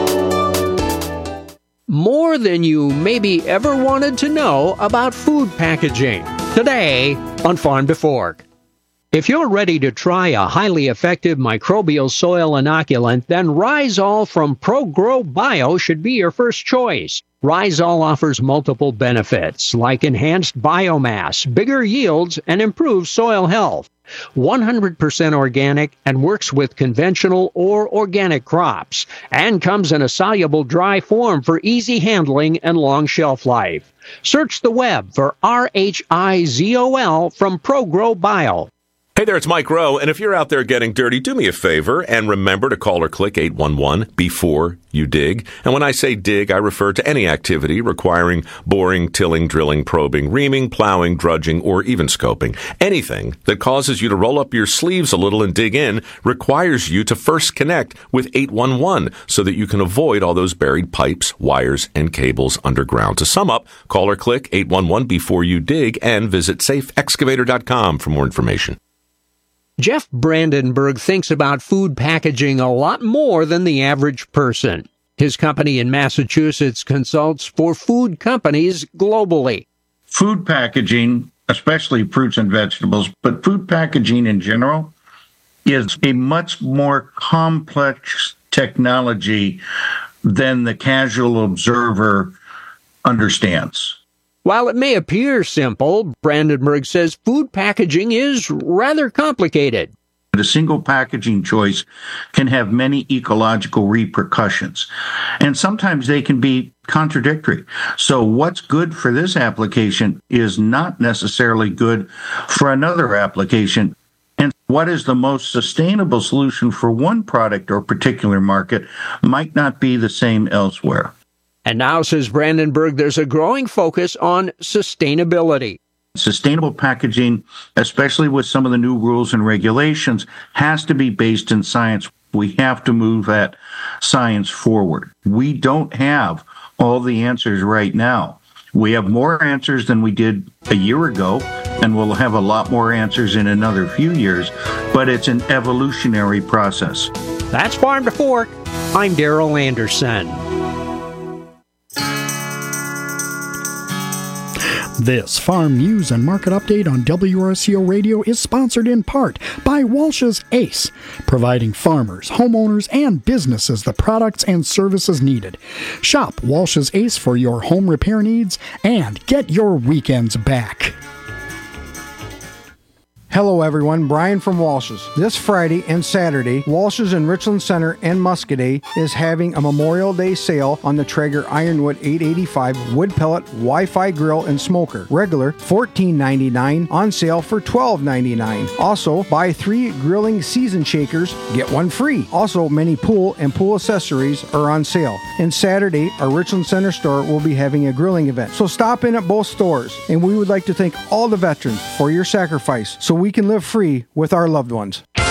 More than you maybe ever wanted to know about food packaging. Today on Farm to Fork. If you're ready to try a highly effective microbial soil inoculant, then Rhizol from ProGrow Bio should be your first choice. Rhizol offers multiple benefits, like enhanced biomass, bigger yields, and improved soil health. one hundred percent organic and works with conventional or organic crops, and comes in a soluble dry form for easy handling and long shelf life. Search the web for R H I Z O L from ProGrow Bio. Hey there, it's Mike Rowe, and if you're out there getting dirty, do me a favor and remember to call or click eight one one before you dig. And when I say dig, I refer to any activity requiring boring, tilling, drilling, probing, reaming, plowing, drudging, or even scoping. Anything that causes you to roll up your sleeves a little and dig in requires you to first connect with eight one one so that you can avoid all those buried pipes, wires, and cables underground. To sum up, call or click eight one one before you dig and visit safe excavator dot com for more information. Jeff Brandenburg thinks about food packaging a lot more than the average person. His company in Massachusetts consults for food companies globally. Food packaging, especially fruits and vegetables, but food packaging in general, is a much more complex technology than the casual observer understands. While it may appear simple, Brandenburg says food packaging is rather complicated. A single packaging choice can have many ecological repercussions, and sometimes they can be contradictory. So what's good for this application is not necessarily good for another application. what is the most sustainable solution for one product or particular market might not be the same elsewhere. And now, says Brandenburg, there's a growing focus on sustainability. Sustainable packaging, especially with some of the new rules and regulations, has to be based in science. We have to move that science forward. We don't have all the answers right now. We have more answers than we did a year ago, and we'll have a lot more answers in another few years, but it's an evolutionary process. That's Farm to Fork. I'm Daryl Anderson. This Farm News and Market Update on W R C O Radio is sponsored in part by Walsh's Ace, providing farmers, homeowners, and businesses the products and services needed. Shop Walsh's Ace for your home repair needs and get your weekends back. Hello everyone, Brian from Walsh's. This Friday and Saturday, Walsh's in Richland Center and Muscoda is having a Memorial Day sale on the Traeger Ironwood eight eighty-five wood pellet Wi-Fi grill and smoker. Regular fourteen ninety-nine, on sale for twelve ninety-nine. Also, buy three grilling season shakers, get one free. Also, many pool and pool accessories are on sale. And Saturday, our Richland Center store will be having a grilling event. So stop in at both stores, and we would like to thank all the veterans for your sacrifice so we can live free with our loved ones. The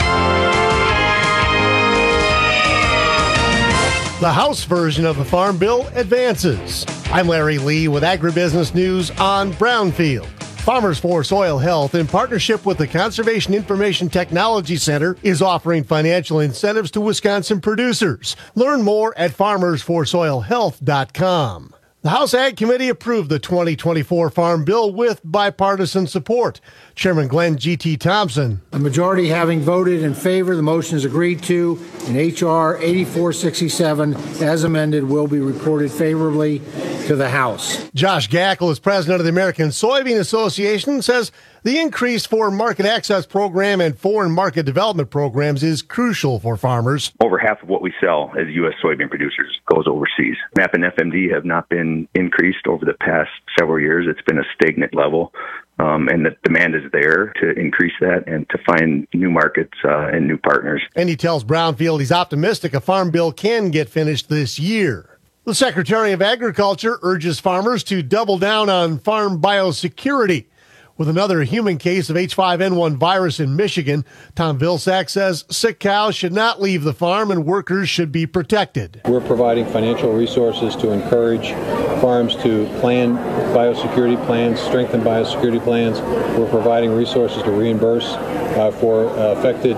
House version of the Farm Bill advances. I'm Larry Lee with Agribusiness News on Brownfield. Farmers for Soil Health, in partnership with the Conservation Information Technology Center, is offering financial incentives to Wisconsin producers. Learn more at farmers for soil health dot com. The House Ag Committee approved the twenty twenty-four Farm Bill with bipartisan support. Chairman Glenn G T. Thompson. A majority having voted in favor, the motion is agreed to, and H R eighty-four sixty-seven, as amended, will be reported favorably to the House. Josh Gackel is president of the American Soybean Association, says the increase for market access program and foreign market development programs is crucial for farmers. Over half of what we sell as U S soybean producers goes overseas. M A P and F M D have not been increased over the past several years. It's been a stagnant level. Um, and the demand is there to increase that and to find new markets uh, and new partners. And he tells Brownfield he's optimistic a farm bill can get finished this year. The Secretary of Agriculture urges farmers to double down on farm biosecurity. With another human case of H five N one virus in Michigan, Tom Vilsack says sick cows should not leave the farm and workers should be protected. We're providing financial resources to encourage farms to plan biosecurity plans, strengthen biosecurity plans. We're providing resources to reimburse uh, for uh, affected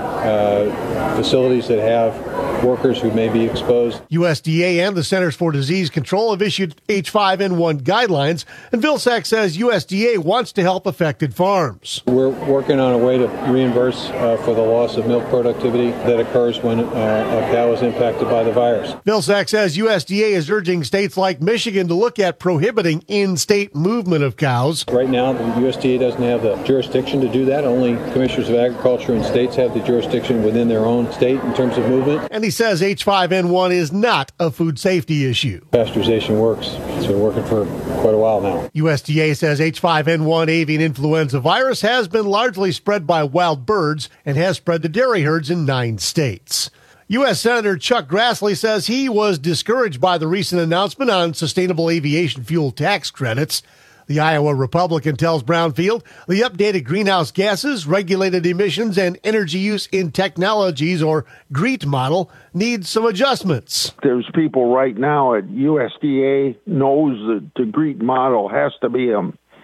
uh, facilities that have workers who may be exposed. U S D A and the Centers for Disease Control have issued H five N one guidelines, and Vilsack says U S D A wants to help affected farms. We're working on a way to reimburse uh, for the loss of milk productivity that occurs when uh, a cow is impacted by the virus. Vilsack says U S D A is urging states like Michigan to look at prohibiting in-state movement of cows. Right now, the U S D A doesn't have the jurisdiction to do that. Only commissioners of agriculture and states have the jurisdiction within their own state in terms of movement. And he says H five N one is not a food safety issue. Pasteurization works. It's been working for quite a while now. U S D A says H five N one avian influenza virus has been largely spread by wild birds and has spread to dairy herds in nine states. U S Senator Chuck Grassley says he was discouraged by the recent announcement on sustainable aviation fuel tax credits. The Iowa Republican tells Brownfield the updated greenhouse gases, regulated emissions, and energy use in technologies, or GREET model, needs some adjustments. There's people right now at U S D A knows that the GREET model has to be a,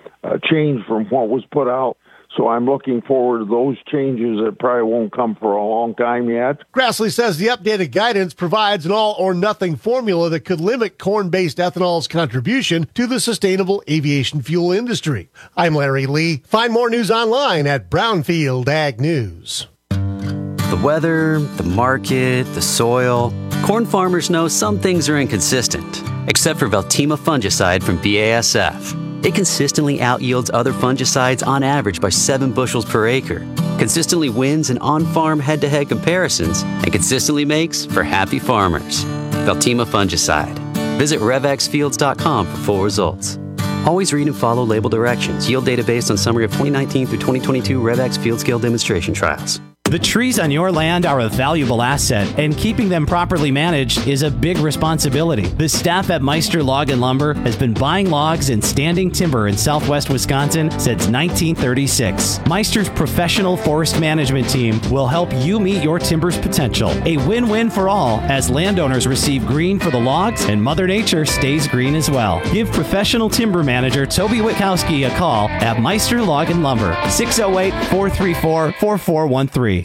a change from what was put out. So I'm looking forward to those changes that probably won't come for a long time yet. Grassley says the updated guidance provides an all-or-nothing formula that could limit corn-based ethanol's contribution to the sustainable aviation fuel industry. I'm Larry Lee. Find more news online at Brownfield Ag News. The weather, the market, the soil. Corn farmers know some things are inconsistent, except for Veltima fungicide from B A S F. It consistently outyields other fungicides on average by seven bushels per acre, consistently wins in on-farm head-to-head comparisons, and consistently makes for happy farmers. Veltima fungicide. Visit rev x fields dot com for full results. Always read and follow label directions. Yield data based on summary of twenty nineteen through twenty twenty-two RevX field scale demonstration trials. The trees on your land are a valuable asset, and keeping them properly managed is a big responsibility. The staff at Meister Log and Lumber has been buying logs and standing timber in southwest Wisconsin since nineteen thirty-six. Meister's professional forest management team will help you meet your timber's potential. A win-win for all, as landowners receive green for the logs and Mother Nature stays green as well. Give professional timber manager Toby Witkowski a call at Meister Log and Lumber, six oh eight, four three four, four four one three.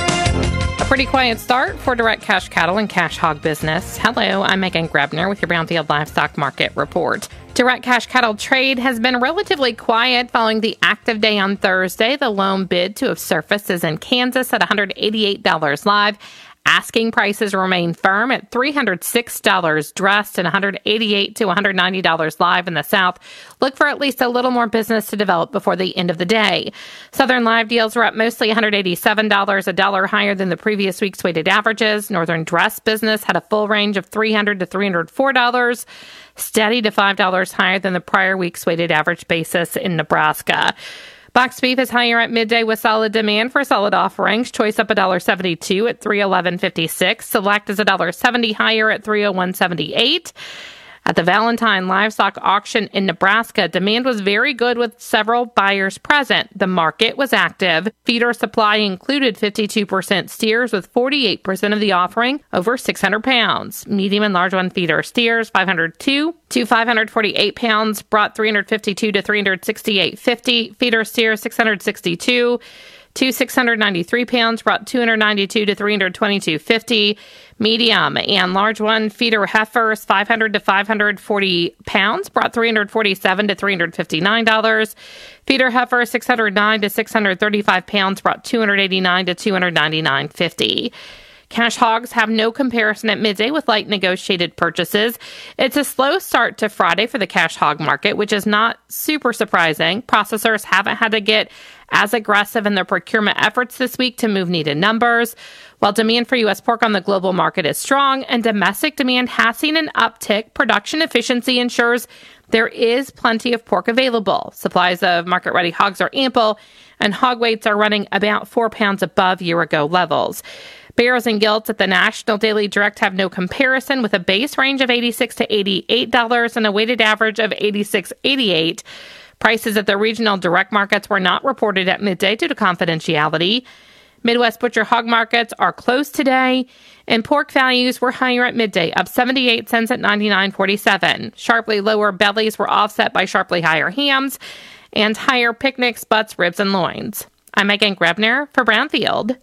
A pretty quiet start for direct cash cattle and cash hog business. Hello, I'm Megan Grebner with your Brownfield Livestock Market Report. Direct cash cattle trade has been relatively quiet following the active day on Thursday. The lone bid to have surfaced is in Kansas at one hundred eighty-eight dollars live. Asking prices remain firm at three hundred six dollars dressed and one hundred eighty-eight dollars to one hundred ninety dollars live in the South. Look for at least a little more business to develop before the end of the day. Southern live deals were up mostly one hundred eighty-seven dollars, a dollar higher than the previous week's weighted averages. Northern dress business had a full range of three hundred dollars to three hundred four dollars, steady to five dollars higher than the prior week's weighted average basis in Nebraska. Box beef is higher at midday with solid demand for solid offerings. Choice up one dollar seventy-two at three eleven fifty-six. Select is one dollar seventy higher at three oh one seventy-eight. At the Valentine Livestock Auction in Nebraska, demand was very good with several buyers present. The market was active. Feeder supply included fifty-two percent steers with forty-eight percent of the offering over six hundred pounds. Medium and large one feeder steers five hundred two to five hundred forty-eight pounds brought three hundred fifty-two to three hundred sixty-eight fifty. Feeder steers six hundred sixty-two to six hundred ninety-three pounds brought two hundred ninety-two to three hundred twenty-two fifty. Medium and large one feeder heifers five hundred to five hundred forty pounds brought three hundred forty-seven to three hundred fifty-nine dollars. Feeder heifer six hundred nine to six hundred thirty-five pounds brought two hundred eighty-nine to two hundred ninety-nine fifty. Cash hogs have no comparison at midday with light negotiated purchases. It's a slow start to Friday for the cash hog market, which is not super surprising. Processors haven't had to get as aggressive in their procurement efforts this week to move needed numbers. While demand for U S pork on the global market is strong and domestic demand has seen an uptick, production efficiency ensures there is plenty of pork available. Supplies of market-ready hogs are ample, and hog weights are running about four pounds above year-ago levels. Barrows and gilts at the National Daily Direct have no comparison, with a base range of eighty-six to eighty-eight dollars and a weighted average of eighty-six eighty-eight. Prices at the regional direct markets were not reported at midday due to confidentiality. Midwest butcher hog markets are closed today, and pork values were higher at midday, up seventy-eight cents at ninety-nine forty-seven. Sharply lower bellies were offset by sharply higher hams and higher picnics, butts, ribs, and loins. I'm Megan Grebner for Brownfield.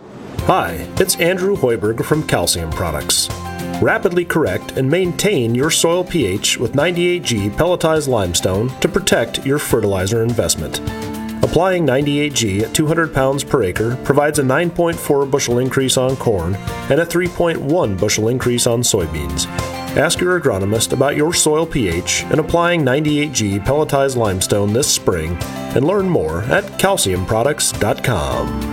Hi, it's Andrew Hoiberg from Calcium Products. Rapidly correct and maintain your soil pH with ninety-eight G pelletized limestone to protect your fertilizer investment. Applying ninety-eight G at two hundred pounds per acre provides a nine point four bushel increase on corn and a three point one bushel increase on soybeans. Ask your agronomist about your soil pH and applying ninety-eight G pelletized limestone this spring, and learn more at calcium products dot com.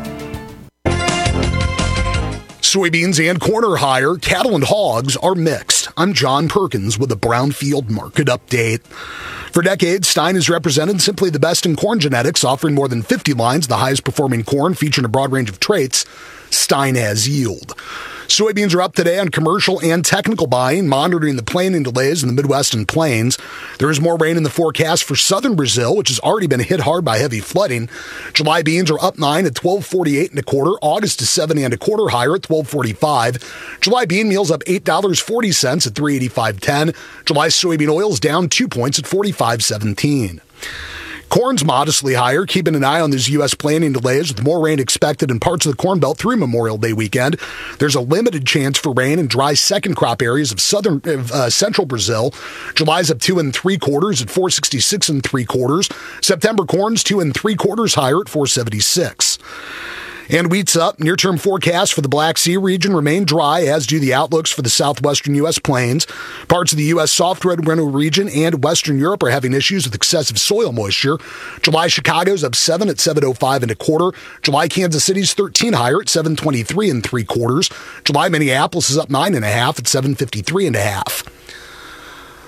Soybeans and corn are higher, cattle and hogs are mixed. I'm John Perkins with the Brownfield Market Update. For decades, Stein has represented simply the best in corn genetics, offering more than fifty lines, the highest performing corn, featuring a broad range of traits. Stein has yield. Soybeans are up today on commercial and technical buying, monitoring the planting delays in the Midwest and Plains. There is more rain in the forecast for southern Brazil, which has already been hit hard by heavy flooding. July beans are up nine at twelve forty-eight and a quarter. August is seventy and a quarter higher at twelve forty-five. July bean meal's up eight dollars and forty cents at three eighty-five ten. July soybean oil's down two points at forty-five seventeen. Corn's modestly higher, keeping an eye on these U S planting delays with more rain expected in parts of the Corn Belt through Memorial Day weekend. There's a limited chance for rain in dry second crop areas of southern uh, central Brazil. July's up two and three quarters at four sixty-six and three quarters. September corn's two and three quarters higher at four seventy-six. And wheat's up. Near-term forecasts for the Black Sea region remain dry, as do the outlooks for the southwestern U S plains. Parts of the U S soft red window region and western Europe are having issues with excessive soil moisture. July Chicago's up seven at seven oh five and a quarter. July Kansas City's thirteen higher at seven twenty-three and three quarters. July Minneapolis is up nine and a half at seven fifty-three and a half.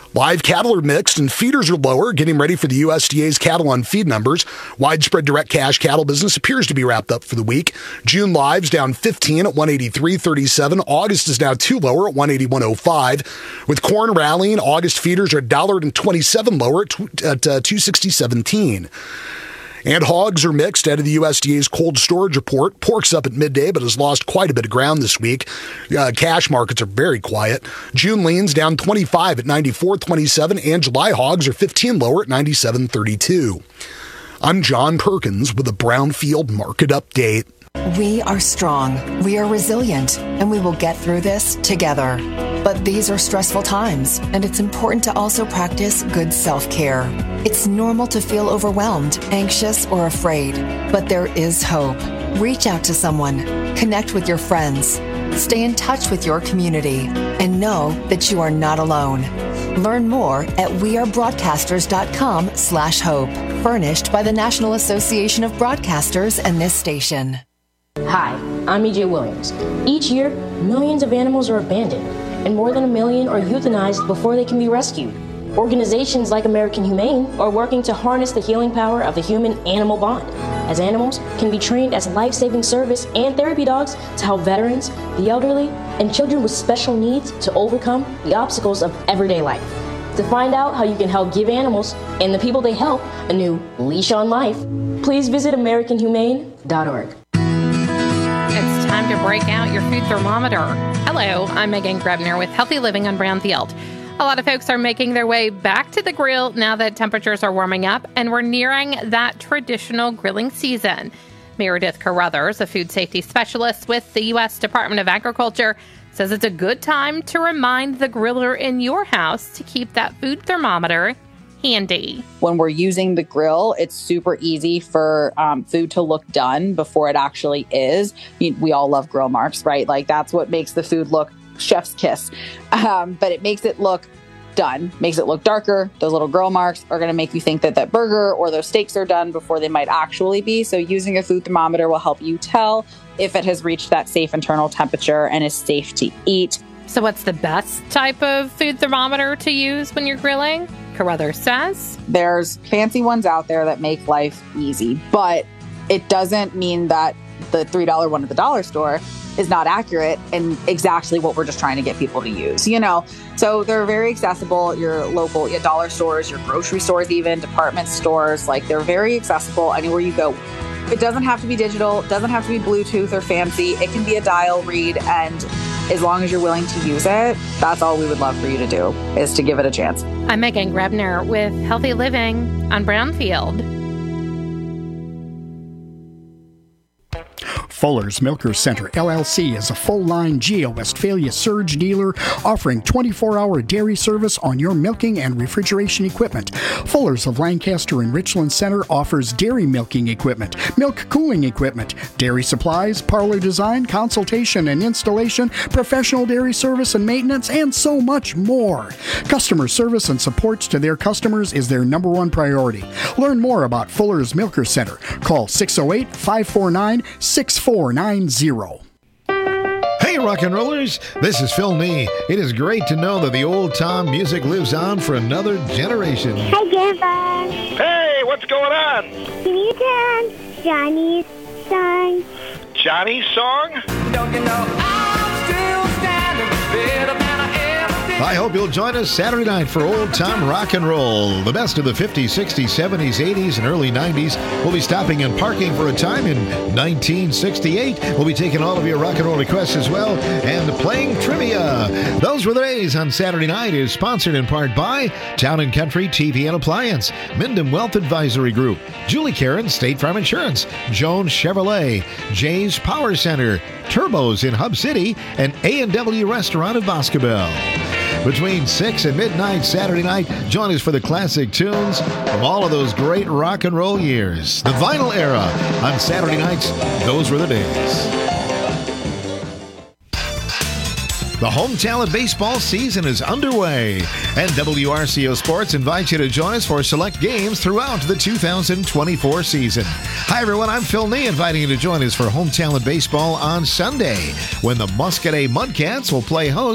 Live cattle are mixed and feeders are lower, getting ready for the U S D A's cattle on feed numbers. Widespread direct cash cattle business appears to be wrapped up for the week. June lives down fifteen at one eighty-three thirty-seven. August is now two lower at one eighty-one oh five. With corn rallying, August feeders are one dollar twenty-seven lower at, at uh, two sixty seventeen. And hogs are mixed out of the U S D A's cold storage report. Pork's up at midday, but has lost quite a bit of ground this week. Uh, cash markets are very quiet. June leans down twenty-five at ninety-four twenty-seven, and July hogs are fifteen lower at ninety-seven thirty-two. I'm John Perkins with a Brownfield Market Update. We are strong, we are resilient, and we will get through this together. But these are stressful times, and it's important to also practice good self-care. It's normal to feel overwhelmed, anxious, or afraid, but there is hope. Reach out to someone, connect with your friends, stay in touch with your community, and know that you are not alone. Learn more at wearebroadcasters.com slash hope, furnished by the National Association of Broadcasters and this station. Hi, I'm E J Williams. Each year, millions of animals are abandoned, and more than a million are euthanized before they can be rescued. Organizations like American Humane are working to harness the healing power of the human-animal bond, as animals can be trained as life-saving service and therapy dogs to help veterans, the elderly, and children with special needs to overcome the obstacles of everyday life. To find out how you can help give animals and the people they help a new leash on life, please visit american humane dot org. It's time to break out your food thermometer. Hello, I'm Megan Grebner with Healthy Living on Brownfield. A lot of folks are making their way back to the grill now that temperatures are warming up and we're nearing that traditional grilling season. Meredith Carruthers, a food safety specialist with the U S Department of Agriculture, says it's a good time to remind the griller in your house to keep that food thermometer handy. When we're using the grill, it's super easy for um, food to look done before it actually is. We all love grill marks, right? Like that's what makes the food look chef's kiss. Um, but it makes it look done, makes it look darker. Those little grill marks are going to make you think that that burger or those steaks are done before they might actually be. So using a food thermometer will help you tell if it has reached that safe internal temperature and is safe to eat. So what's the best type of food thermometer to use when you're grilling? Carruthers says there's fancy ones out there that make life easy, but it doesn't mean that the three dollar one at the dollar store is not accurate and exactly what we're just trying to get people to use, you know? So they're very accessible. Your local your dollar stores, your grocery stores, even department stores, like they're very accessible anywhere you go. It doesn't have to be digital, it doesn't have to be Bluetooth or fancy. It can be a dial read, and as long as you're willing to use it, that's all we would love for you to do, is to give it a chance. I'm Megan Grebner with Healthy Living on Brownfield. Fuller's Milker Center, L L C, is a full-line G A Westphalia surge dealer offering twenty-four hour dairy service on your milking and refrigeration equipment. Fuller's of Lancaster and Richland Center offers dairy milking equipment, milk cooling equipment, dairy supplies, parlor design, consultation and installation, professional dairy service and maintenance, and so much more. Customer service and support to their customers is their number one priority. Learn more about Fuller's Milker Center. Call six oh eight, five four nine, six four nine zero. Hey, rock and rollers, this is Phil Nee. It is great to know that the old time music lives on for another generation. Hi, Grandpa. Hey, what's going on? Can you turn Johnny's song? Johnny's song? Don't you know I'm still standing better than I ever did. I hope you'll join us Saturday night for old time rock and roll. The best of the fifties, sixties, seventies, eighties, and early nineties. We'll be stopping and parking for a time in nineteen sixty-eight. We'll be taking all of your rock and roll requests as well and playing trivia. Those Were the Days on Saturday night is sponsored in part by Town and Country T V and Appliance, Mindham Wealth Advisory Group, Julie Karen, State Farm Insurance, Jones Chevrolet, Jay's Power Center, Turbos in Hub City, and A and W Restaurant of Boscobel. Between six and midnight Saturday night, join us for the classic tunes from all of those great rock and roll years. The vinyl era on Saturday nights. Those Were the Days. The Home Talent Baseball season is underway, and W R C O Sports invites you to join us for select games throughout the two thousand twenty-four season. Hi, everyone. I'm Phil Nee, inviting you to join us for Home Talent Baseball on Sunday, when the Muscadet Mudcats will play host